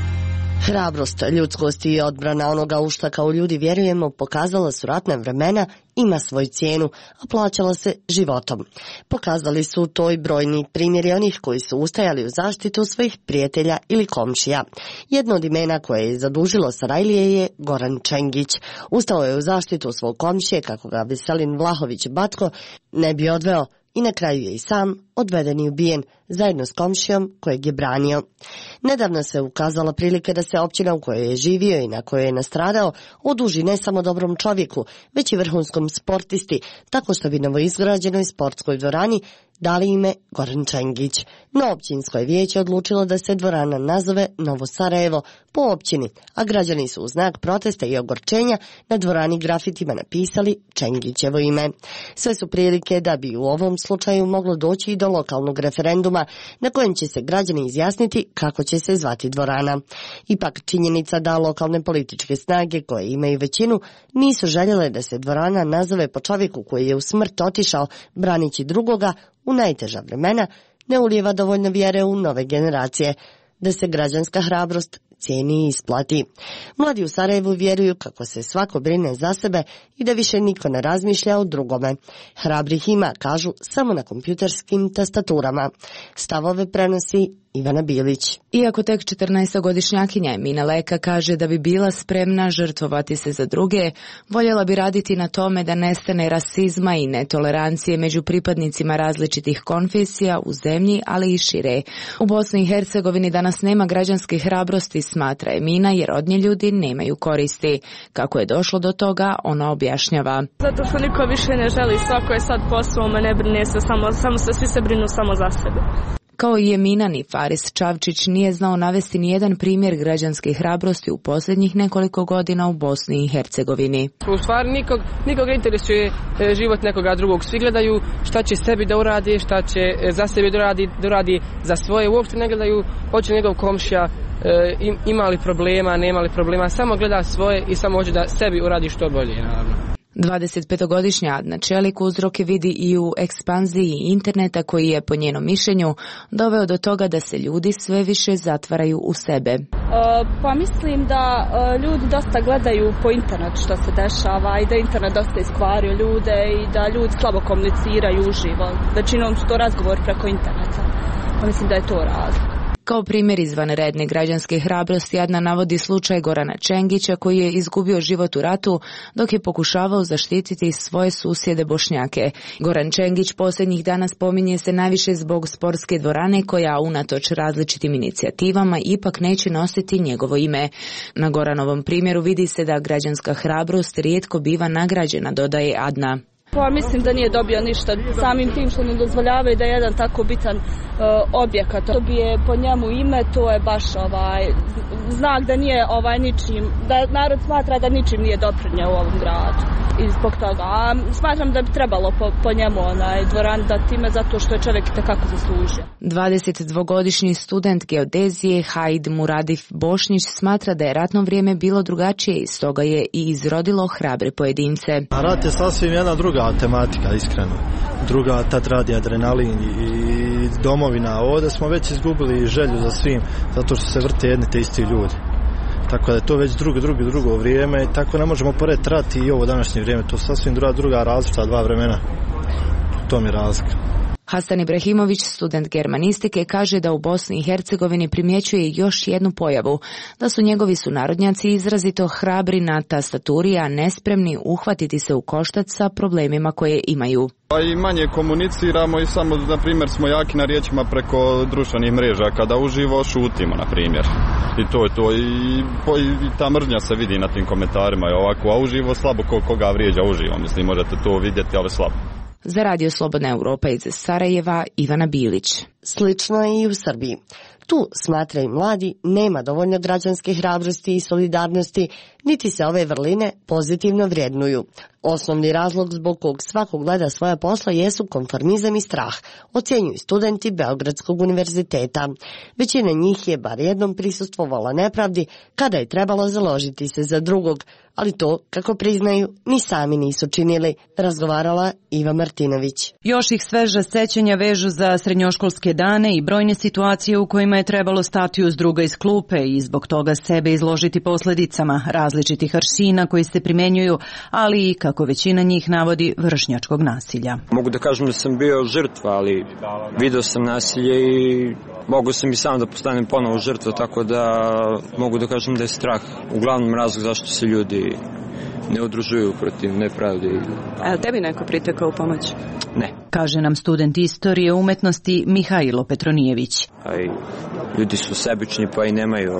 Hrabrost, ljudskost i odbrana onoga u šta kao ljudi vjerujemo pokazala su ratna vremena, ima svoju cijenu, a plaćala se životom. Pokazali su to i brojni primjeri onih koji su ustajali u zaštitu svojih prijatelja ili komšija. Jedno od imena koje je zadužilo Sarajlije je Goran Čengić. Ustao je u zaštitu svog komšije kako ga Veselin Vlahović Batko ne bi odveo i na kraju je i sam odveden i ubijen zajedno s komšijom kojeg je branio. Nedavno se ukazala prilike da se općina u kojoj je živio i na kojoj je nastradao oduži ne samo dobrom čovjeku, već i vrhunskom sportisti, tako što bi novoizgrađenoj sportskoj dvorani dali ime Goran Čengić. No općinsko je vijeće odlučilo da se dvorana nazove Novo Sarajevo po općini, a građani su u znak protesta i ogorčenja na dvorani grafitima napisali Čengićevo ime. Sve su prilike da bi u ovom slučaju moglo doći i do lokalnog referenduma na kojem će se građani izjasniti kako će se zvati dvorana. Ipak činjenica da lokalne političke snage koje imaju većinu nisu željele da se dvorana nazove po čovjeku koji je u smrt otišao branići drugoga u najteža vremena, ne ulijeva dovoljno vjere u nove generacije, da se građanska hrabrost cijeni i isplati. Mladi u Sarajevu vjeruju kako se svako brine za sebe i da više niko ne razmišlja o drugome. Hrabrih ima, kažu, samo na kompjuterskim tastaturama. Stavove prenosi Ivana Bilić. Iako tek 14-godišnjakinja Emina Leka kaže da bi bila spremna žrtvovati se za druge, voljela bi raditi na tome da nestane rasizma i netolerancije među pripadnicima različitih konfesija u zemlji, ali i šire. U Bosni i Hercegovini danas nema građanske hrabrosti, smatra Emina, jer od nje ljudi nemaju koristi. Kako je došlo do toga, ona objašnjava. Zato što niko više ne želi, svako je sad po svome, ne brine se, svi se brinu samo za sebe. Kao i Emina, ni Faris Čavčić nije znao navesti nijedan primjer građanske hrabrosti u posljednjih nekoliko godina u Bosni i Hercegovini. U stvari nikog interesuje život nekoga drugog. Svi gledaju šta će sebi da uradi, šta će za sebi da uradi za svoje. Uopšte ne gledaju hoće njegov komšija ima li problema, nema li problema. Samo gleda svoje i samo hoće da sebi uradi što bolje, naravno. 25-godišnja Adna Čelik uzroke vidi i u ekspanziji interneta koji je, po njenom mišljenju, doveo do toga da se ljudi sve više zatvaraju u sebe. Pa mislim da ljudi dosta gledaju po internet što se dešava i da internet dosta iskvario ljude i da ljudi slabo komuniciraju uživo. Većinom su to razgovori preko interneta. Pa mislim da je to razlog. Kao primjer izvanredne građanske hrabrosti Adna navodi slučaj Gorana Čengića koji je izgubio život u ratu dok je pokušavao zaštititi svoje susjede Bošnjake. Goran Čengić posljednjih dana spominje se najviše zbog sportske dvorane koja unatoč različitim inicijativama ipak neće nositi njegovo ime. Na Goranovom primjeru vidi se da građanska hrabrost rijetko biva nagrađena, dodaje Adna. Pa mislim da nije dobio ništa samim tim što ne dozvoljavaju da je jedan tako bitan objekat dobije po njemu ime, to je baš znak da nije ničim, da narod smatra da ničim nije doprinio u ovom gradu. i zbog toga. A smatram da bi trebalo po njemu dvoran dati ime zato što je čovjek itekako zaslužio. 22-godišnji student geodezije Haid Muradif Bošnić smatra da je ratno vrijeme bilo drugačije i stoga je i izrodilo hrabre pojedince. A rat je sasvim jedna druga tematika, iskreno. Druga, tad radi adrenalin i domovina. Ovdje smo već izgubili želju za svim, zato što se vrte jedni te isti ljudi. Tako da je to već drugo vrijeme i tako ne možemo porediti rat i ovo današnje vrijeme. To je sasvim druga različita dva vremena. To mi je razlika. Hasan Ibrahimović, student germanistike, kaže da u Bosni i Hercegovini primjećuje još jednu pojavu, da su njegovi sunarodnjaci izrazito hrabri na tastaturi, a nespremni uhvatiti se u koštac sa problemima koje imaju. Pa i manje komuniciramo i samo, na primjer, smo jaki na riječima preko društvenih mreža. Kada uživo, šutimo, na primjer. I to je to. I ta mržnja se vidi na tim komentarima i ovako, a uživo slabo koga vrijeđa uživo. Mislim, možete to vidjeti, ali slabo. Za Radio Slobodna Europa iz Sarajeva, Ivana Bilić. Slično je i u Srbiji. Tu, smatraju mladi, nema dovoljno građanske hrabrosti i solidarnosti, niti se ove vrline pozitivno vrednuju. Osnovni razlog zbog kog svakog gleda svoja posla jesu konformizam i strah, ocjenjuju studenti Beogradskog univerziteta. Većina njih je bar jednom prisustvovala nepravdi kada je trebalo založiti se za drugog, ali to, kako priznaju, ni sami nisu činili, razgovarala Iva Martinović. Još ih sveža sećanja vežu za srednjoškolske dane i brojne situacije u kojima je trebalo stati uz druga iz klupe i zbog toga sebe izložiti posledicama različitih aršina koji se primenjuju, ali i, kako većina njih navodi, vršnjačkog nasilja. Mogu da kažem da sam bio žrtva, ali video sam nasilje i mogu sam i sam da postanem ponovo žrtva, tako da mogu da kažem da je strah uglavnom razlog zašto se ljudi ne udružuju protiv nepravde. A je tebi neko pritekao u pomoć? Ne. Kaže nam student istorije umetnosti Mihajlo Petronijević. Ljudi su sebični pa i nemaju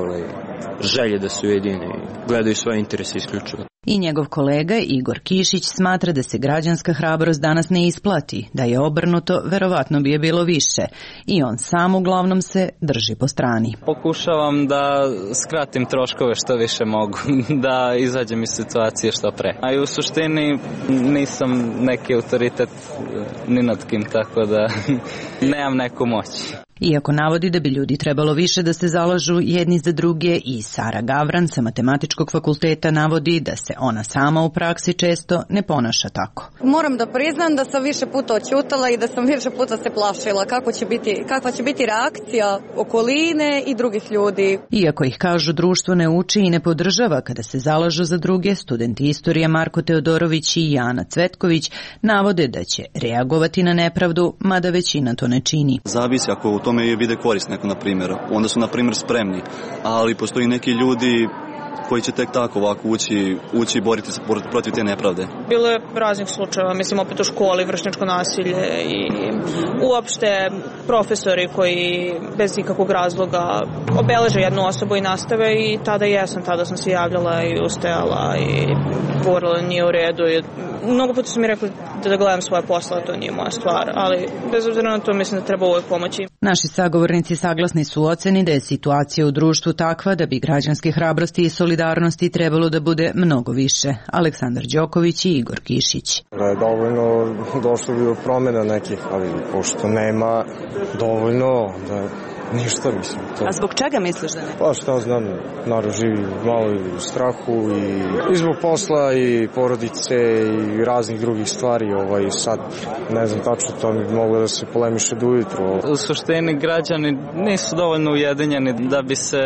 želje da su jedini. Gledaju svoje interese isključivo. I njegov kolega Igor Kišić smatra da se građanska hrabrost danas ne isplati, da je obrnuto, verovatno bi je bilo više. I on sam uglavnom se drži po strani. Pokušavam da skratim troškove što više mogu, da izađem iz situacije što pre. A i u suštini nisam neki autoritet ni nad kim, tako da nemam neku moć. Iako navodi da bi ljudi trebalo više da se zalažu jedni za druge, i Sara Gavran sa Matematičkog fakulteta navodi da se ona sama u praksi često ne ponaša tako. Moram da priznam da sam više puta oćutala i da sam više puta se plašila kakva će biti reakcija okoline i drugih ljudi. Iako ih, kažu, društvo ne uči i ne podržava kada se zalažu za druge, studenti istorije Marko Teodorović i Jana Cvetković navode da će reagovati na nepravdu, mada većina to ne čini. Zavisi, ako u tome vide korist neko, na primjer, onda su, na primjer, spremni, ali postoji neki ljudi koji će tek tako ovako ući i boriti se protiv te nepravde. Bilo je raznih slučajeva, mislim opet u školi, vršnjačko nasilje i uopšte profesori koji bez ikakvog razloga obeleže jednu osobu i nastave, i tada sam se javljala i ustajala i govorila nije u redu. Mnogo puta su mi rekli da gledam svoje posla, to nije moja stvar, ali bez obzira na to mislim da treba uvijek pomoći. Naši sagovornici saglasni su u oceni da je situacija u društvu takva da bi građanske hrabrosti i solidarnosti trebalo da bude mnogo više. Aleksandar Đoković i Igor Kišić. Dovoljno došlo bi do promjena nekih, ali pošto nema dovoljno da ništa, mislim. A zbog čega misliš da ne? Pa šta znam, narod živi malo u strahu i zbog posla i porodice i raznih drugih stvari. Sad ne znam tačno, to mi moglo da se polemiše do ujutru. U suštini građani nisu dovoljno ujedinjeni da bi se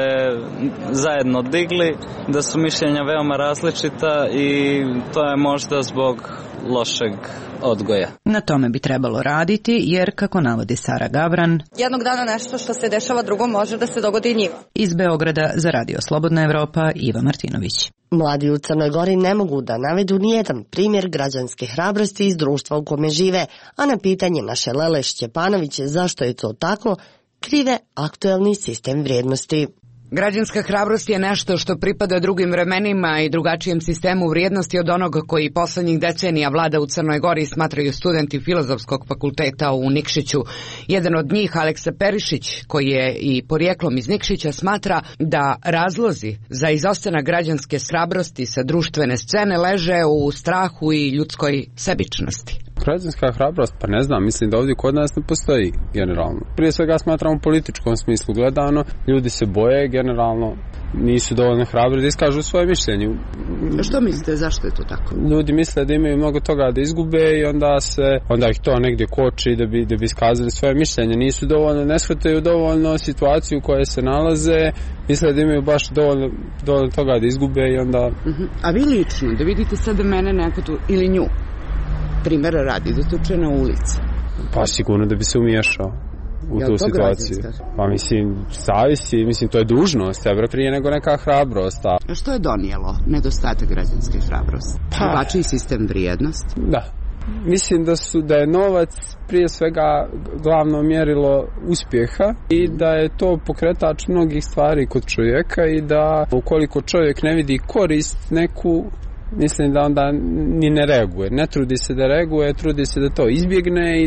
zajedno digli, da su mišljenja veoma različita i to je možda zbog lošeg odgoja. Na tome bi trebalo raditi, jer, kako navodi Sara Gavran, jednog dana nešto što se dešava drugom može da se dogodi i njima. Iz Beograda za Radio Slobodna Evropa, Iva Martinović. Mladi u Crnoj Gori ne mogu da navedu nijedan primjer građanske hrabrosti iz društva u kome žive, a na pitanje naše Lele Šćepanović zašto je to tako, krive aktuelni sistem vrijednosti. Građanska hrabrost je nešto što pripada drugim vremenima i drugačijem sistemu vrijednosti od onoga koji poslednjih decenija vlada u Crnoj Gori, smatraju studenti Filozofskog fakulteta u Nikšiću. Jedan od njih, Aleksa Perišić, koji je i porijeklom iz Nikšića, smatra da razlozi za izostanak građanske hrabrosti sa društvene scene leže u strahu i ljudskoj sebičnosti. Građanska hrabrost, pa ne znam, mislim da ovdje kod nas ne postoji generalno. Prije svega smatram u političkom smislu gledano, ljudi se boje generalno, nisu dovoljno hrabri da iskažu svoje mišljenje. Što mislite, zašto je to tako? Ljudi misle da imaju mnogo toga da izgube i onda ih to negdje koči da bi iskazali svoje mišljenje. Nisu dovoljno, ne shvataju dovoljno situaciju u kojoj se nalaze, misle da imaju baš dovoljno toga da izgube i onda... A vi lično, da vidite sada mene neko tu ili nju, primjera radi, da tuče na ulici. Pa sigurno da bi se umiješao u tu situaciju. Pa mislim, zavisi, mislim, to je dužnost, prije nego neka hrabrost. A što je donijelo nedostatak građanske hrabrosti? Drugačiji sistem vrijednosti? Da. Mislim da je novac prije svega glavno mjerilo uspjeha i da je to pokretač mnogih stvari kod čovjeka i da ukoliko čovjek ne vidi korist neku, mislim da onda ni ne reaguje. Ne trudi se da reaguje, trudi se da to izbjegne i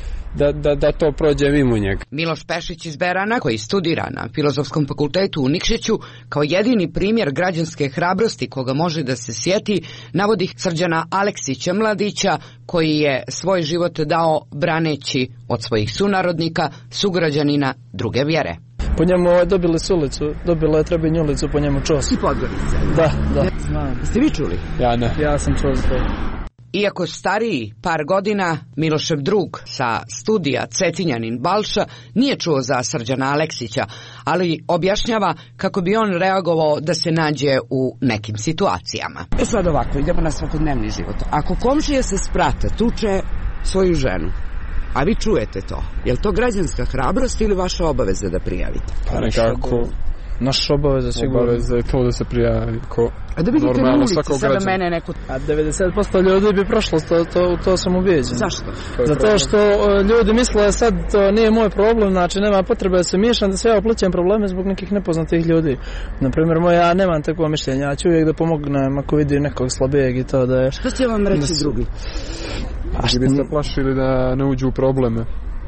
da to prođe mimo njega. Miloš Pešić iz Berana, koji studira na Filozofskom fakultetu u Nikšiću, kao jedini primjer građanske hrabrosti koga može da se sjeti, navodi Srđana Aleksića Mladića, koji je svoj život dao braneći od svojih sunarodnika, sugrađanina druge vjere. Po njemu dobili su ulicu, dobila je Trebinju ulicu, po njemu čos. I Podgorice? Da. Znam. Ste vi čuli? Ja ne. Ja sam čuo za to. Iako stariji par godina, Milošev drug sa studija Cetinjanin Balša nije čuo za Srđana Aleksića, ali objašnjava kako bi on reagovao da se nađe u nekim situacijama. Sad ovako, idemo na svakodnevni život. Ako komšija se sprata, tuče svoju ženu, a vi čujete to, je li to građanska hrabrost ili vaša obaveza da prijavite? Pa nekako... Naša obaveza sigurno. Obaveza je to da se prijavi ko a da vidite na ulici sada mene neko... A 90% ljudi bi prošlo, to sam ubijeđen. Zašto? Zato što ljudi misle sad to nije moj problem, znači nema potrebe da se miješam, da se ja uplićem probleme zbog nekih nepoznatih ljudi. Naprimjer, ja nemam takvo mišljenje, ja ću uvijek da pomognem ako vidim nekog slabijeg i to da je... Što će vam reći drugi? Što bi se plašili da ne uđu u probleme?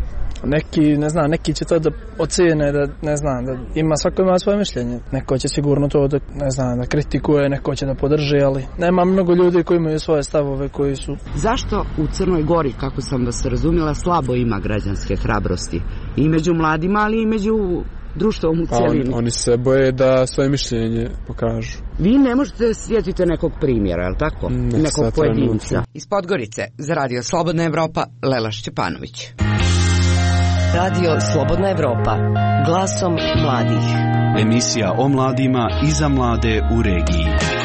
Neki će to da ocijene, da ima, svako ima svoje mišljenje. Neko će sigurno to da kritikuje, neko će da podrži, ali nema mnogo ljudi koji imaju svoje stavove koji su... Zašto u Crnoj Gori, kako sam vas razumjela, slabo ima građanske hrabrosti? I među mladima, ali i među društvom u cijelini. Oni se boje da svoje mišljenje pokažu. Vi ne možete sjetiti nekog primjera, je li tako? Nekog pojedinca. Iz Podgorice, za Radio Slobodna Evropa, Lela Šćepanović. Radio Slobodna Evropa, glasom mladih. Emisija o mladima i za mlade u regiji.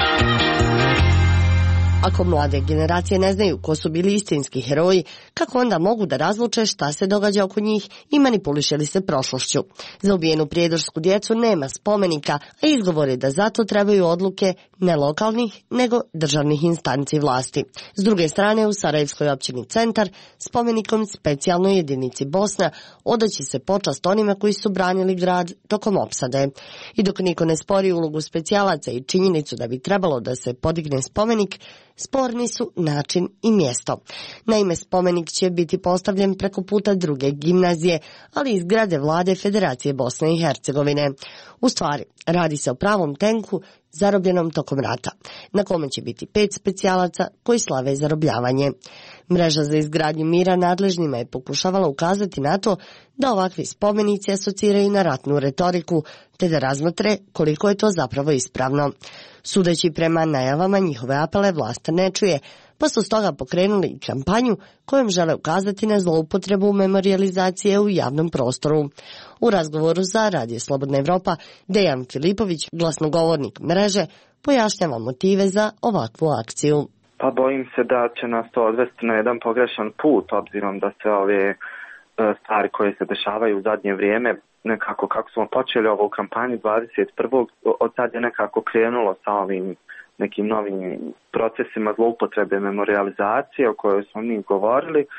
Ako mlade generacije ne znaju ko su bili istinski heroji, kako onda mogu da razluče šta se događa oko njih i manipuliše li se prošlošću? Za ubijenu prijedorsku djecu nema spomenika, a izgovor je da zato trebaju odluke ne lokalnih, nego državnih instanci vlasti. S druge strane, u Sarajevskoj općini Centar, spomenikom specijalnoj jedinici Bosna, odaći se počast onima koji su branili grad tokom opsade. I dok niko ne spori ulogu specijalaca i činjenicu da bi trebalo da se podigne spomenik, sporni su način i mjesto. Naime, spomenik će biti postavljen preko puta druge gimnazije, ali iz zgrade vlade Federacije Bosne i Hercegovine. U stvari, radi se o pravom tenku zarobljenom tokom rata, na kome će biti 5 specijalaca koji slave zarobljavanje. Mreža za izgradnju mira nadležnima je pokušavala ukazati na to da ovakvi spomenici asociraju na ratnu retoriku, te da razmotre koliko je to zapravo ispravno. Sudeći prema najavama, njihove apele vlast ne čuje, pa su stoga pokrenuli i kampanju kojom žele ukazati na zloupotrebu memorijalizacije u javnom prostoru. U razgovoru za Radio Slobodna Evropa, Dejan Filipović, glasnogovornik mreže, pojašnjava motive za ovakvu akciju. Pa bojim se da će nas to odvesti na jedan pogrešan put, obzirom da se ove stvari koje se dešavaju u zadnje vrijeme, nekako kako smo počeli ovu kampanju 21. od sad je nekako krenulo sa ovim nekim novim procesima zloupotrebe memorijalizacije o kojoj smo mi govorili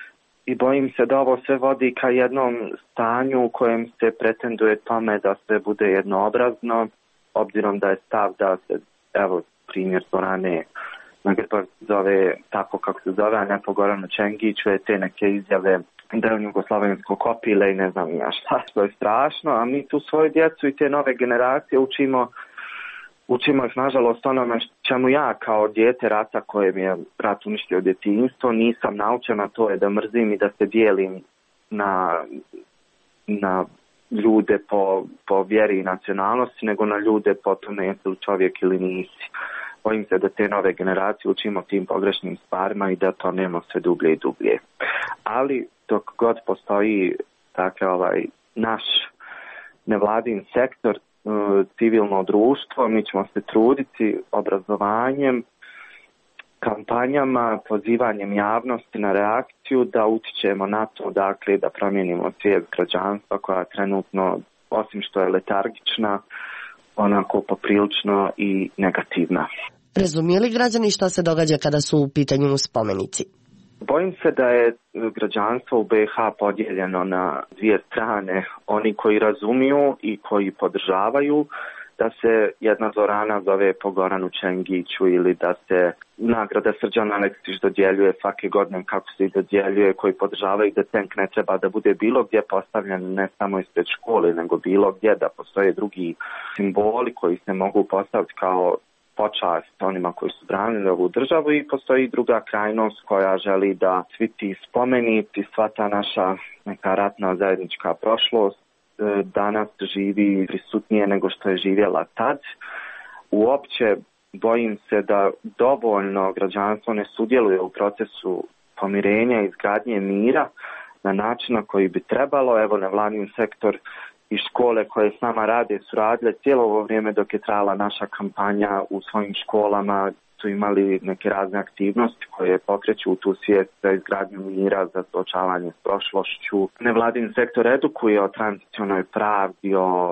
i bojim se da ovo sve vodi ka jednom stanju u kojem se pretenduje tome da sve bude jednoobrazno, obzirom da je stav da se, evo, primjer Zorane Nagrbac zove tako kako se zove, a ne po Goranu Čengiću, je te neke izjave da je on jugoslavensko kopile i ne znam ja šta, što je strašno, a mi tu svoju djecu i te nove generacije učimo ih nažalost onome čemu ja kao dijete rata kojem je rat uništio djetinjstvo nisam naučena, to je da mrzim i da se dijelim na ljude po vjeri i nacionalnosti, nego na ljude po tome jesi li čovjek ili nisi. Bojim se da te nove generacije učimo tim pogrešnim stvarima i da to nema sve dublje i dublje. Ali dok god postoji dakle, naš nevladin sektor, civilno društvo, mi ćemo se truditi obrazovanjem, kampanjama, pozivanjem javnosti na reakciju da utičemo na to, dakle, da promijenimo svijest građanstva koja je trenutno, osim što je letargična, onako poprilično i negativna. Razumiju li građani šta se događa kada su u pitanju spomenici? Bojim se da je građanstvo u BiH podijeljeno na dvije strane. Oni koji razumiju i koji podržavaju da se jedna Zorana zove po Goranu Čengiću ili da se nagrada Srđan Aleksić dodjeljuje svake godine kako se i dodjeljuje, koji podržavaju da tank ne treba da bude bilo gdje postavljen, ne samo ispred škole, nego bilo gdje, da postoje drugi simboli koji se mogu postaviti kao počast onima koji su branili ovu državu i postoji druga krajnost koja želi da svi ti spomenici, sva ta naša neka ratna zajednička prošlost danas živi prisutnije nego što je živjela tad. Uopće bojim se da dovoljno građanstvo ne sudjeluje u procesu pomirenja i izgradnje mira na način na koji bi trebalo. Evo, nevladin sektor i škole koje s nama rade su radile cijelo ovo vrijeme dok je trajala naša kampanja u svojim školama, su imali neke razne aktivnosti koje pokreću u tu svijest za izgradnju mira, za suočavanje s prošlošću. Nevladin sektor edukuje o tranzicionoj pravdi,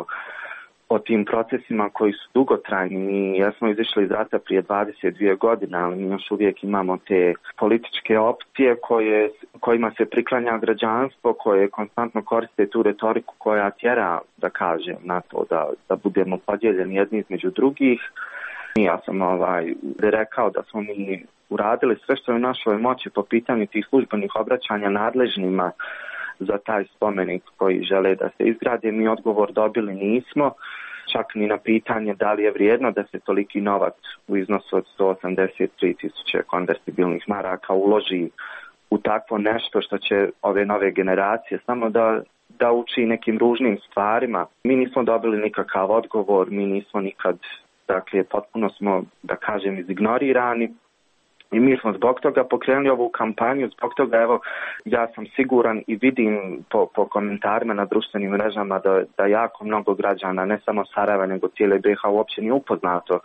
o tim procesima koji su dugotrajni. Mi jesmo izišli iz rata prije 22 godine, ali mi još uvijek imamo te političke opcije kojima se priklanja građanstvo, koje konstantno koriste tu retoriku koja tjera, da kažem, na to da budemo podijeljeni jedni između drugih. Ja sam rekao da smo mi uradili sve što je u našoj moći po pitanju tih službenih obraćanja nadležnima za taj spomenik koji žele da se izgrade. Mi odgovor dobili nismo, čak ni na pitanje da li je vrijedno da se toliki novac u iznosu od 183.000 konvertibilnih maraka uloži u takvo nešto što će ove nove generacije samo da uči nekim ružnim stvarima. Mi nismo dobili nikakav odgovor, mi nismo nikad, dakle, potpuno smo, da kažem, izignorirani. I mi smo zbog toga pokrenuli ovu kampanju, zbog toga, evo, ja sam siguran i vidim po komentarima na društvenim mrežama da jako mnogo građana, ne samo Sarajeva, nego cijele BiH uopće nije upoznato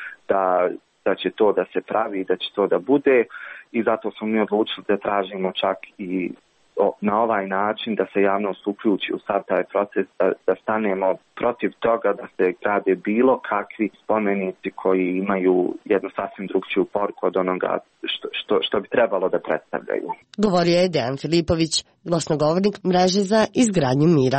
da će to da se pravi, da će to da bude i zato smo mi odlučili da tražimo čak i na ovaj način da se javnost uključi u sav taj proces, da stanemo protiv toga da se grade bilo kakvi spomenici koji imaju jednu sasvim drugčiju poruku od onoga što bi trebalo da predstavljaju. Govorio je Dejan Filipović, glasnogovornik mreže za izgradnju mira.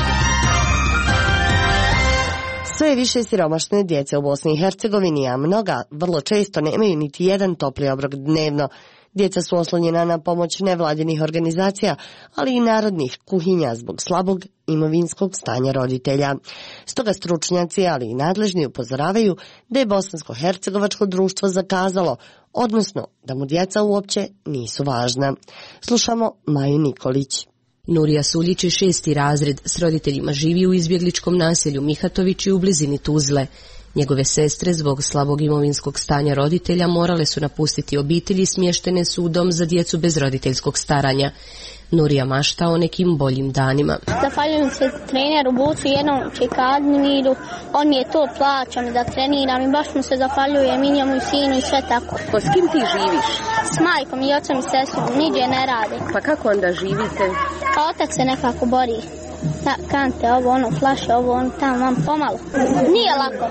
Sve je više siromašne djece u Bosni i Hercegovini, a mnoga vrlo često nemaju niti jedan topli obrok dnevno. Djeca su oslonjena na pomoć nevladinih organizacija, ali i narodnih kuhinja zbog slabog imovinskog stanja roditelja. Stoga stručnjaci, ali i nadležni upozoravaju da je bosansko-hercegovačko društvo zakazalo, odnosno da mu djeca uopće nisu važna. Slušamo Maju Nikolić. Nurija Suljić je 6. razred, s roditeljima živi u izbjegličkom naselju Mihatovići u blizini Tuzle. Njegove sestre zbog slabog imovinskog stanja roditelja morale su napustiti obitelji, smještene su u dom za djecu bez roditeljskog staranja. Nurija mašta o nekim boljim danima. Zahvaljujem se treneru Bucu i jednom Čekadmiru, on mi je to plaćao da treniram i baš mu se zahvaljujem i njemu i sinu i sve tako. S kim ti živiš? S majkom i ocem i sestrom, niđe ne rade. Pa kako onda živite? Pa otac se nekako bori. kante, ovo ono, flaše, ovo ono, tamo, pomalo. Nije lako.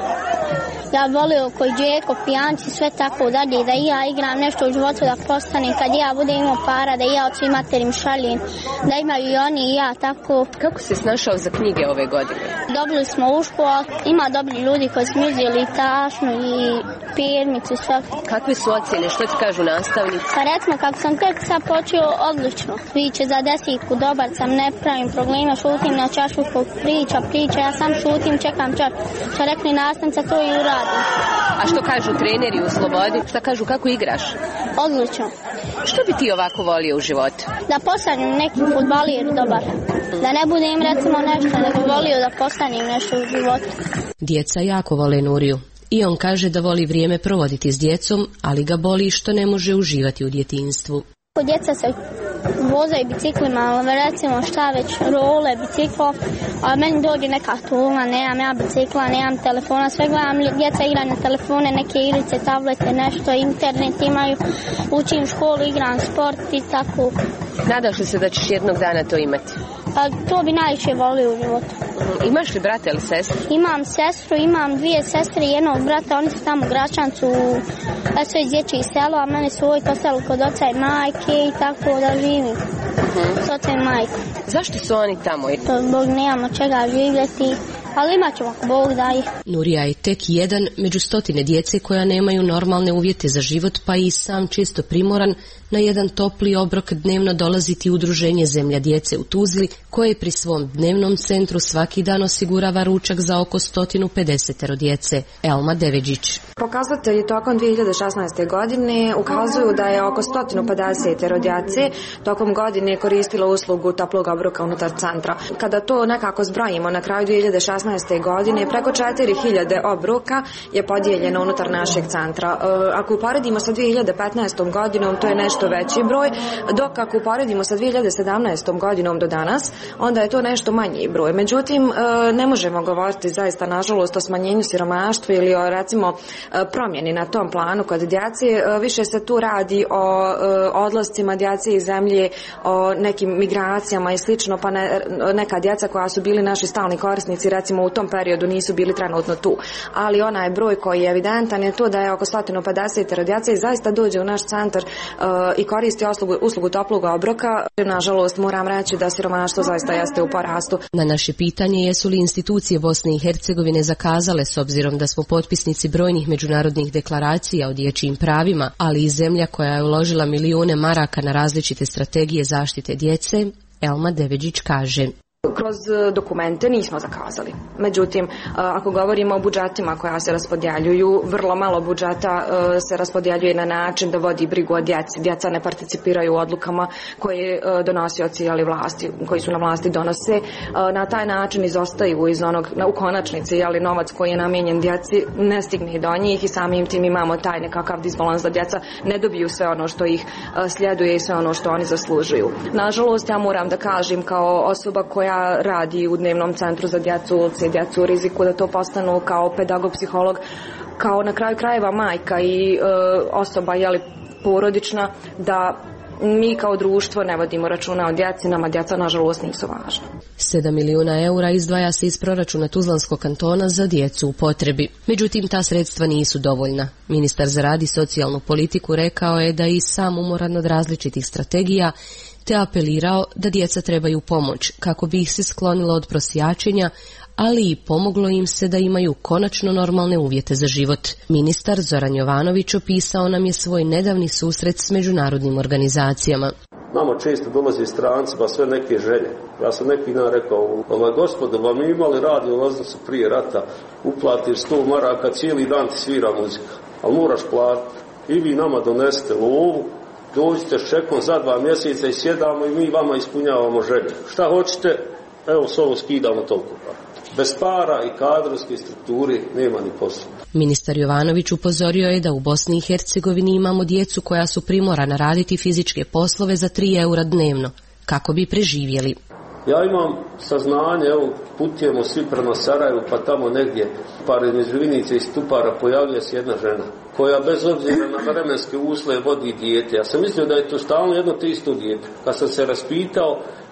Ja volio koji Džeko, pijanci, sve tako dalje, da i ja igram nešto u životu, da postanem, kad ja budem imao para, da i ja od svih materim šaljem, da imaju i oni i ja, tako. Kako si snašao za knjige ove godine? Dobili smo ušku, ima dobri ljudi koji smo uzeli tašnu i pirnicu, sve. Kakve su ocjene, što ti kažu nastavnici? Pa recimo, kako sam tek sad počeo, odlično. Viće za 10, dobar sam, ne pravim problema, šutim na čašu, priča, ja sam šutim, čekam čas. Što rekli nastavnica, to i uradim. A što kažu treneri u Slobodi? Šta kažu, kako igraš? Odlično. Što bi ti ovako volio u životu? Da postanem neki fudbalir dobar. Da ne budem recimo nešto, da bi volio da postanem nešto u životu. Djeca jako vole Nuriju. I on kaže da voli vrijeme provoditi s djecom, ali ga boli što ne može uživati u djetinjstvu. Djeca se vozaju biciklima, recimo šta već, role, biciklo, a meni dođe neka tula, nemam ja bicikla, nemam telefona, sve gledam, djeca igraju na telefone, neke igrice, tablete, nešto, internet imaju, učim školu, igram sport i tako. Nadaš li se da ćeš jednog dana to imati? A to bi najviše volio u životu. Imaš li brata ili sestru? Imam sestru, imam 2 sestre i jednog brata, oni su tamo u Gračancu, sve iz dječjih selo, a mene su ovdje postali kod oca i majke i tako da živim s ocem i majkom. Zašto su oni tamo? To zbog nemamo čega živjeti, ali imat ćemo ako Bog daje. Nurija je tek jedan među stotine djece koja nemaju normalne uvjete za život, pa i sam često primoran na jedan topli obrok dnevno dolaziti udruženje Zemlja djece u Tuzli, koje pri svom dnevnom centru svaki dan osigurava ručak za oko 150 djece. Elma Deveđić. Pokazatelji tokom 2016. godine ukazuju da je oko 150 djece tokom godine koristilo uslugu toplog obroka unutar centra. Kada to nekako zbrojimo na kraju 2016. godine, preko 4000 obroka je podijeljeno unutar našeg centra. Ako uporedimo sa 2015. godinom, to je nešto veći broj, dok ako uporedimo sa 2017. godinom do danas, onda je to nešto manji broj. Međutim, ne možemo govoriti zaista, nažalost, o smanjenju siromaštva ili o, recimo, promjeni na tom planu kod djece. Više se tu radi o odlascima djece iz zemlje, o nekim migracijama i slično, pa neka djeca koja su bili naši stalni korisnici, recimo u tom periodu nisu bili trenutno tu. Ali onaj broj koji je evidentan je to da je oko 150 djece i zaista dođe u naš centar i koristi uslugu toplog obroka. Nažalost, moram reći da siromaštvo zaista jeste u porastu. Na naše pitanje jesu li institucije Bosne i Hercegovine zakazale s obzirom da smo potpisnici brojnih međunarodnih deklaracija o dječjim pravima, ali i zemlja koja je uložila milijune maraka na različite strategije zaštite djece, Elma Deveđić kaže: Kroz dokumente nismo zakazali. Međutim, ako govorimo o budžetima koja se raspodjeljuju, vrlo malo budžeta se raspodjeljuje na način da vodi brigu o djeci. Djeca ne participiraju u odlukama koje donosioci ili vlasti, koji su na vlasti donose. Na taj način izostaju iz onog, u konačnici, novac koji je namijenjen djeci ne stigne do njih i samim tim imamo taj nekakav disbalans da djeca ne dobiju sve ono što ih sljeduje i sve ono što oni zaslužuju. Nažalost, ja moram da kažem kao osoba koja radi u dnevnom centru za djecu u riziku, da to postanu kao pedagog, psiholog, kao na kraju krajeva majka i osoba porodična, da mi kao društvo ne vodimo računa o djeci, nama djeca nažalost nisu važna. 7 milijuna eura izdvaja se iz proračuna Tuzlanskog kantona za djecu u potrebi. Međutim, ta sredstva nisu dovoljna. Ministar za rad i socijalnu politiku rekao je da i sam umoran od različitih strategija, te apelirao da djeca trebaju pomoć kako bi ih se sklonilo od prosjačenja, ali i pomoglo im se da imaju konačno normalne uvjete za život. Ministar Zoran Jovanović opisao nam je svoj nedavni susret s međunarodnim organizacijama. Nama često dolaze stranci, pa sve neke želje. Ja sam neki dan rekao, gospodo, vam imali radio Loznicu prije rata, uplatiš 100 maraka, cijeli dan ti svira muzika, ali moraš platiti. I vi nama donesete lovu, dođite s čekom za 2 mjeseca i sjedamo i mi vama ispunjavamo želje. Šta hoćete? Evo s ovo skidamo toliko. Bez para i kadrovske strukturi nema ni posla. Ministar Jovanović upozorio je da u Bosni i Hercegovini imamo djecu koja su primorana raditi fizičke poslove za 3 eura dnevno, kako bi preživjeli. Ja imam saznanje, evo, putujemo svi prema Sarajevu, pa tamo negdje, par Mezvinice i Stupara, pojavlja se jedna žena, koja bez obzira na vremenske uslove vodi dijete. Ja sam mislio da je to stalno jedno te isto dijete. Kad sam se raspitao,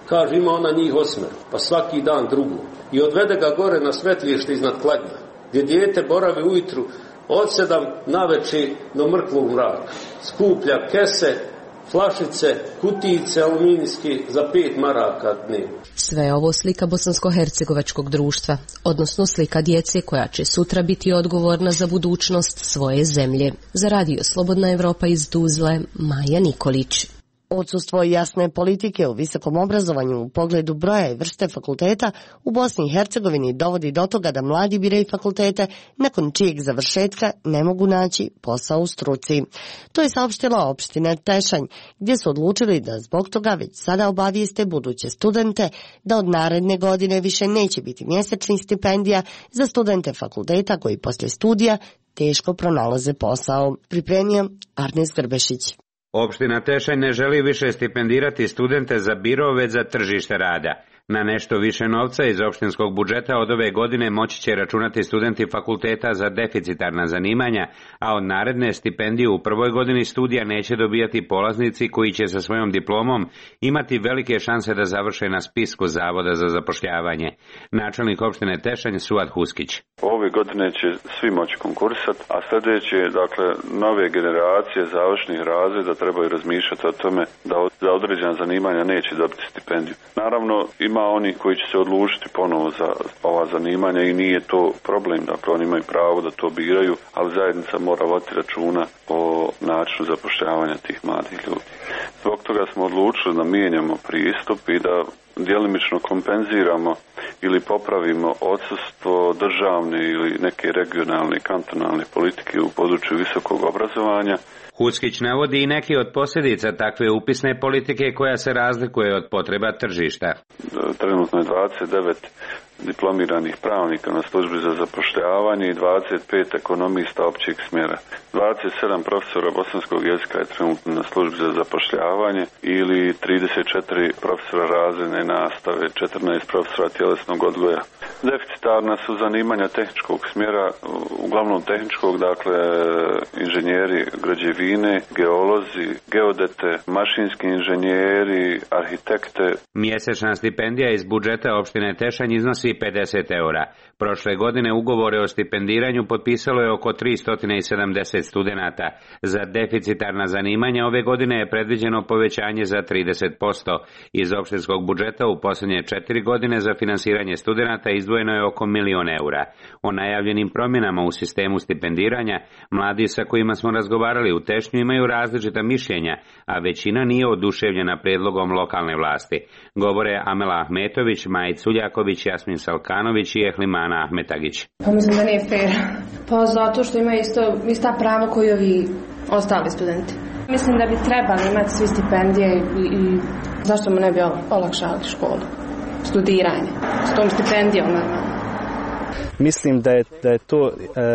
Kaže, ima ona njih 8, pa svaki dan drugu. I odvede ga gore na smetlište iznad Kladnja, gdje dijete boravi ujutru od 7 naveče do mrklog mraka. Skuplja kese, flašice, kutijice aluminijske za 5 maraka dnevno. Sve je ovo slika bosansko-hercegovačkog društva, odnosno slika djece koja će sutra biti odgovorna za budućnost svoje zemlje. Za Radio Slobodna Evropa iz Tuzle, Maja Nikolić. Odsustvo jasne politike u visokom obrazovanju u pogledu broja i vrste fakulteta u Bosni i Hercegovini dovodi do toga da mladi biraju fakultete nakon čijeg završetka ne mogu naći posao u struci. To je saopštila opština Tešanj, gdje su odlučili da zbog toga već sada obavijeste buduće studente da od naredne godine više neće biti mjesečnih stipendija za studente fakulteta koji poslije studija teško pronalaze posao. Pripremio Arnes Grbešić. Opština Tešanj ne želi više stipendirati studente za biro, već za tržište rada. Na nešto više novca iz opštinskog budžeta od ove godine moći će računati studenti fakulteta za deficitarna zanimanja, a od naredne stipendiju u prvoj godini studija neće dobijati polaznici koji će sa svojom diplomom imati velike šanse da završe na spisku Zavoda za zapošljavanje. Načelnik opštine Tešanj Suad Huskić. Ove godine će svi moći konkursati, a sljedeće, dakle, nove generacije završnih razreda trebaju razmišljati o tome da za određena zanimanja neće dobiti stipendiju. Naravno, ima oni koji će se odlučiti ponovo za ova zanimanja i nije to problem, dakle oni imaju pravo da to biraju, ali zajednica mora voditi računa o načinu zapošljavanja tih mladih ljudi. Zbog toga smo odlučili da mijenjamo pristup i da djelimično kompenziramo ili popravimo odsustvo državne ili neke regionalne i kantonalne politike u području visokog obrazovanja. Huskić navodi i neki od posljedica takve upisne politike koja se razlikuje od potreba tržišta. Trenutno je 29 diplomiranih pravnika na službi za zapošljavanje i 25 ekonomista općeg smjera. 27 profesora bosanskog jezika je trenutno na službi za zapošljavanje ili 34 profesora razredne nastave, 14 profesora tjelesnog odgoja. Deficitarna su zanimanja tehničkog smjera, uglavnom tehničkog, dakle inženjeri građevine, geolozi, geodete, mašinski inženjeri, arhitekte. Mjesečna stipendija iz budžeta opštine Tešanj iznosi 50 eura. Prošle godine ugovore o stipendiranju potpisalo je oko 370 studenata. Za deficitarna zanimanja ove godine je predviđeno povećanje za 30%. Iz opštinskog budžeta u posljednje 4 godine za finansiranje studenata izdvojeno je oko 1.000.000 eura. O najavljenim promjenama u sistemu stipendiranja mladi sa kojima smo razgovarali u Tešnju imaju različita mišljenja, a većina nije oduševljena prijedlogom lokalne vlasti. Govore Amela Ahmetović, Majić Suljaković, Jasmin Salkanović i Ehlimana Ahmetagić. Pa mislim da nije fair. Pa zato što ima ista prava koji ovi ostali studenti. Mislim da bi trebali imati svi stipendije i zašto mu ne bi olakšali školu, studiranje, s tom stipendijom normalno. Mislim da je to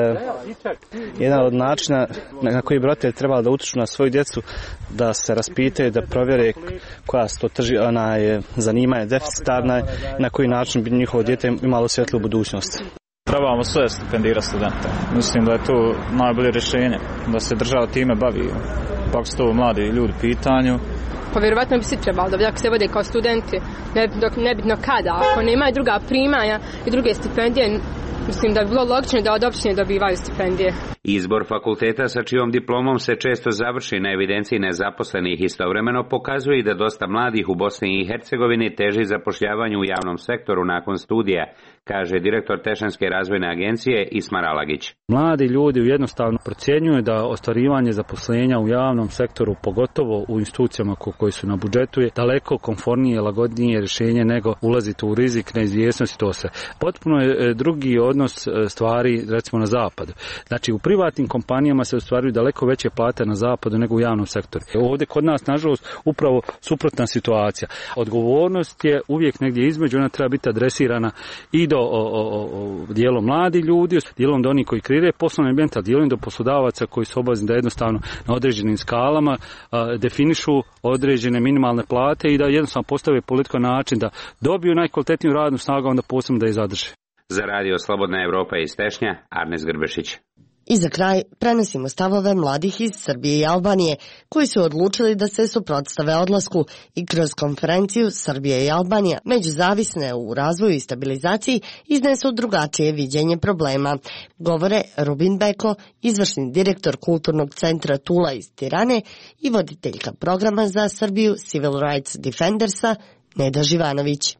jedan od načina na koji bi roditelji trebali da utiču na svoju djecu, da se raspitaju, da provjere koja su to zanimanja deficitarna i na koji način bi njihovo dijete imalo svjetlu budućnost. Trebamo sve stipendirati studente. Mislim da je to najbolje rješenje, da se država time bavi. Pak su to mladi ljudi pitanju. Pa vjerovatno bi svi trebali da ako se vode kao studenti, nebitno kada, ako nemaju druga primanja i druge stipendije, mislim da bi bilo logično da od opštine dobivaju stipendije. Izbor fakulteta sa čijom diplomom se često završi na evidenciji nezaposlenih istovremeno pokazuje i da dosta mladih u Bosni i Hercegovini teži zapošljavanju u javnom sektoru nakon studija, kaže direktor Tešanske razvojne agencije Ismar Alagić. Mladi ljudi jednostavno procjenjuju da ostvarivanje zaposlenja u javnom sektoru, pogotovo u institucijama koji su na budžetu, je daleko komfornije, lagodnije rješenje nego ulaziti u rizik, neizvjesnost i to se. Potpuno je drugi odnos stvari, recimo na zapadu. Znači u privatnim kompanijama se ostvaruju daleko veće plate na zapadu nego u javnom sektoru. Ovdje kod nas, nažalost, upravo suprotna situacija. Odgovornost je uvijek negdje između, ona treba biti adresirana i do dijelom mladi ljudi, dijelom do onih koji kreiraju poslovni ambijent, a dijelom do poslodavaca koji su obavezni da jednostavno na određenim skalama definišu određene minimalne plate i da jednostavno postave politiku na način da dobiju najkvalitetniju radnu snagu, onda posebno da je zadrže. Za Radio Slobodna Evropa iz Tešnja, Arnes Grbešić. I za kraj prenosimo stavove mladih iz Srbije i Albanije koji su odlučili da se suprotstave odlasku i kroz konferenciju Srbija i Albanija međuzavisne u razvoju i stabilizaciji iznesu drugačije viđenje problema. Govore Rubin Beko, izvršni direktor Kulturnog centra Tula iz Tirane i voditeljka programa za Srbiju Civil Rights Defendersa Neda Živanović.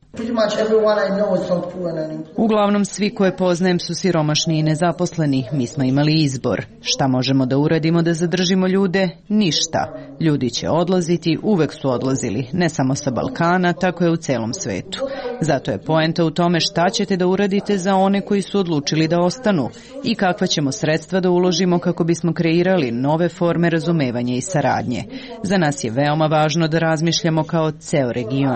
Uglavnom svi koje poznajem su siromašni i nezaposleni. Mi smo imali izbor. Šta možemo da uradimo da zadržimo ljude? Ništa. Ljudi će odlaziti, uvek su odlazili, ne samo sa Balkana, tako je u celom svetu. Zato je poenta u tome šta ćete da uradite za one koji su odlučili da ostanu i kakva ćemo sredstva da uložimo kako bismo kreirali nove forme razumevanja i saradnje. Za nas je veoma važno da razmišljamo kao ceo region.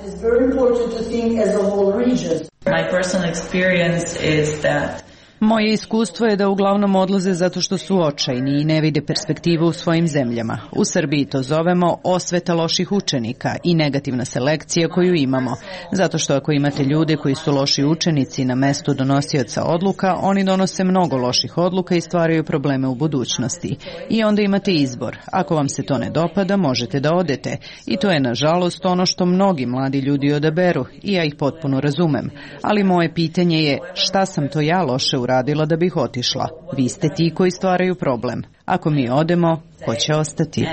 Moje iskustvo je da uglavnom odlaze zato što su očajni i ne vide perspektivu u svojim zemljama. U Srbiji to zovemo osveta loših učenika i negativna selekcija koju imamo. Zato što ako imate ljude koji su loši učenici na mestu donosioca odluka, oni donose mnogo loših odluka i stvaraju probleme u budućnosti. I onda imate izbor. Ako vam se to ne dopada, možete da odete. I to je nažalost ono što mnogi mladi ljudi odaberu i ja ih potpuno razumem. Ali moje pitanje je šta sam to ja loše uradila da bih otišla. Vi ste ti koji stvaraju problem. Ako mi odemo, ko će ostati?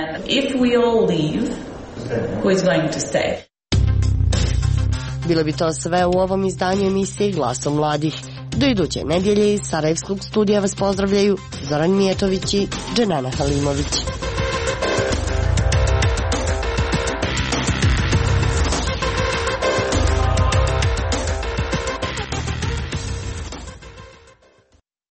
Bilo bi to sve u ovom izdanju emisije Glasom mladih. Do iduće nedjelje iz Sarajevskog studija vas pozdravljaju Zoran Mijetović i Dženana Halimović.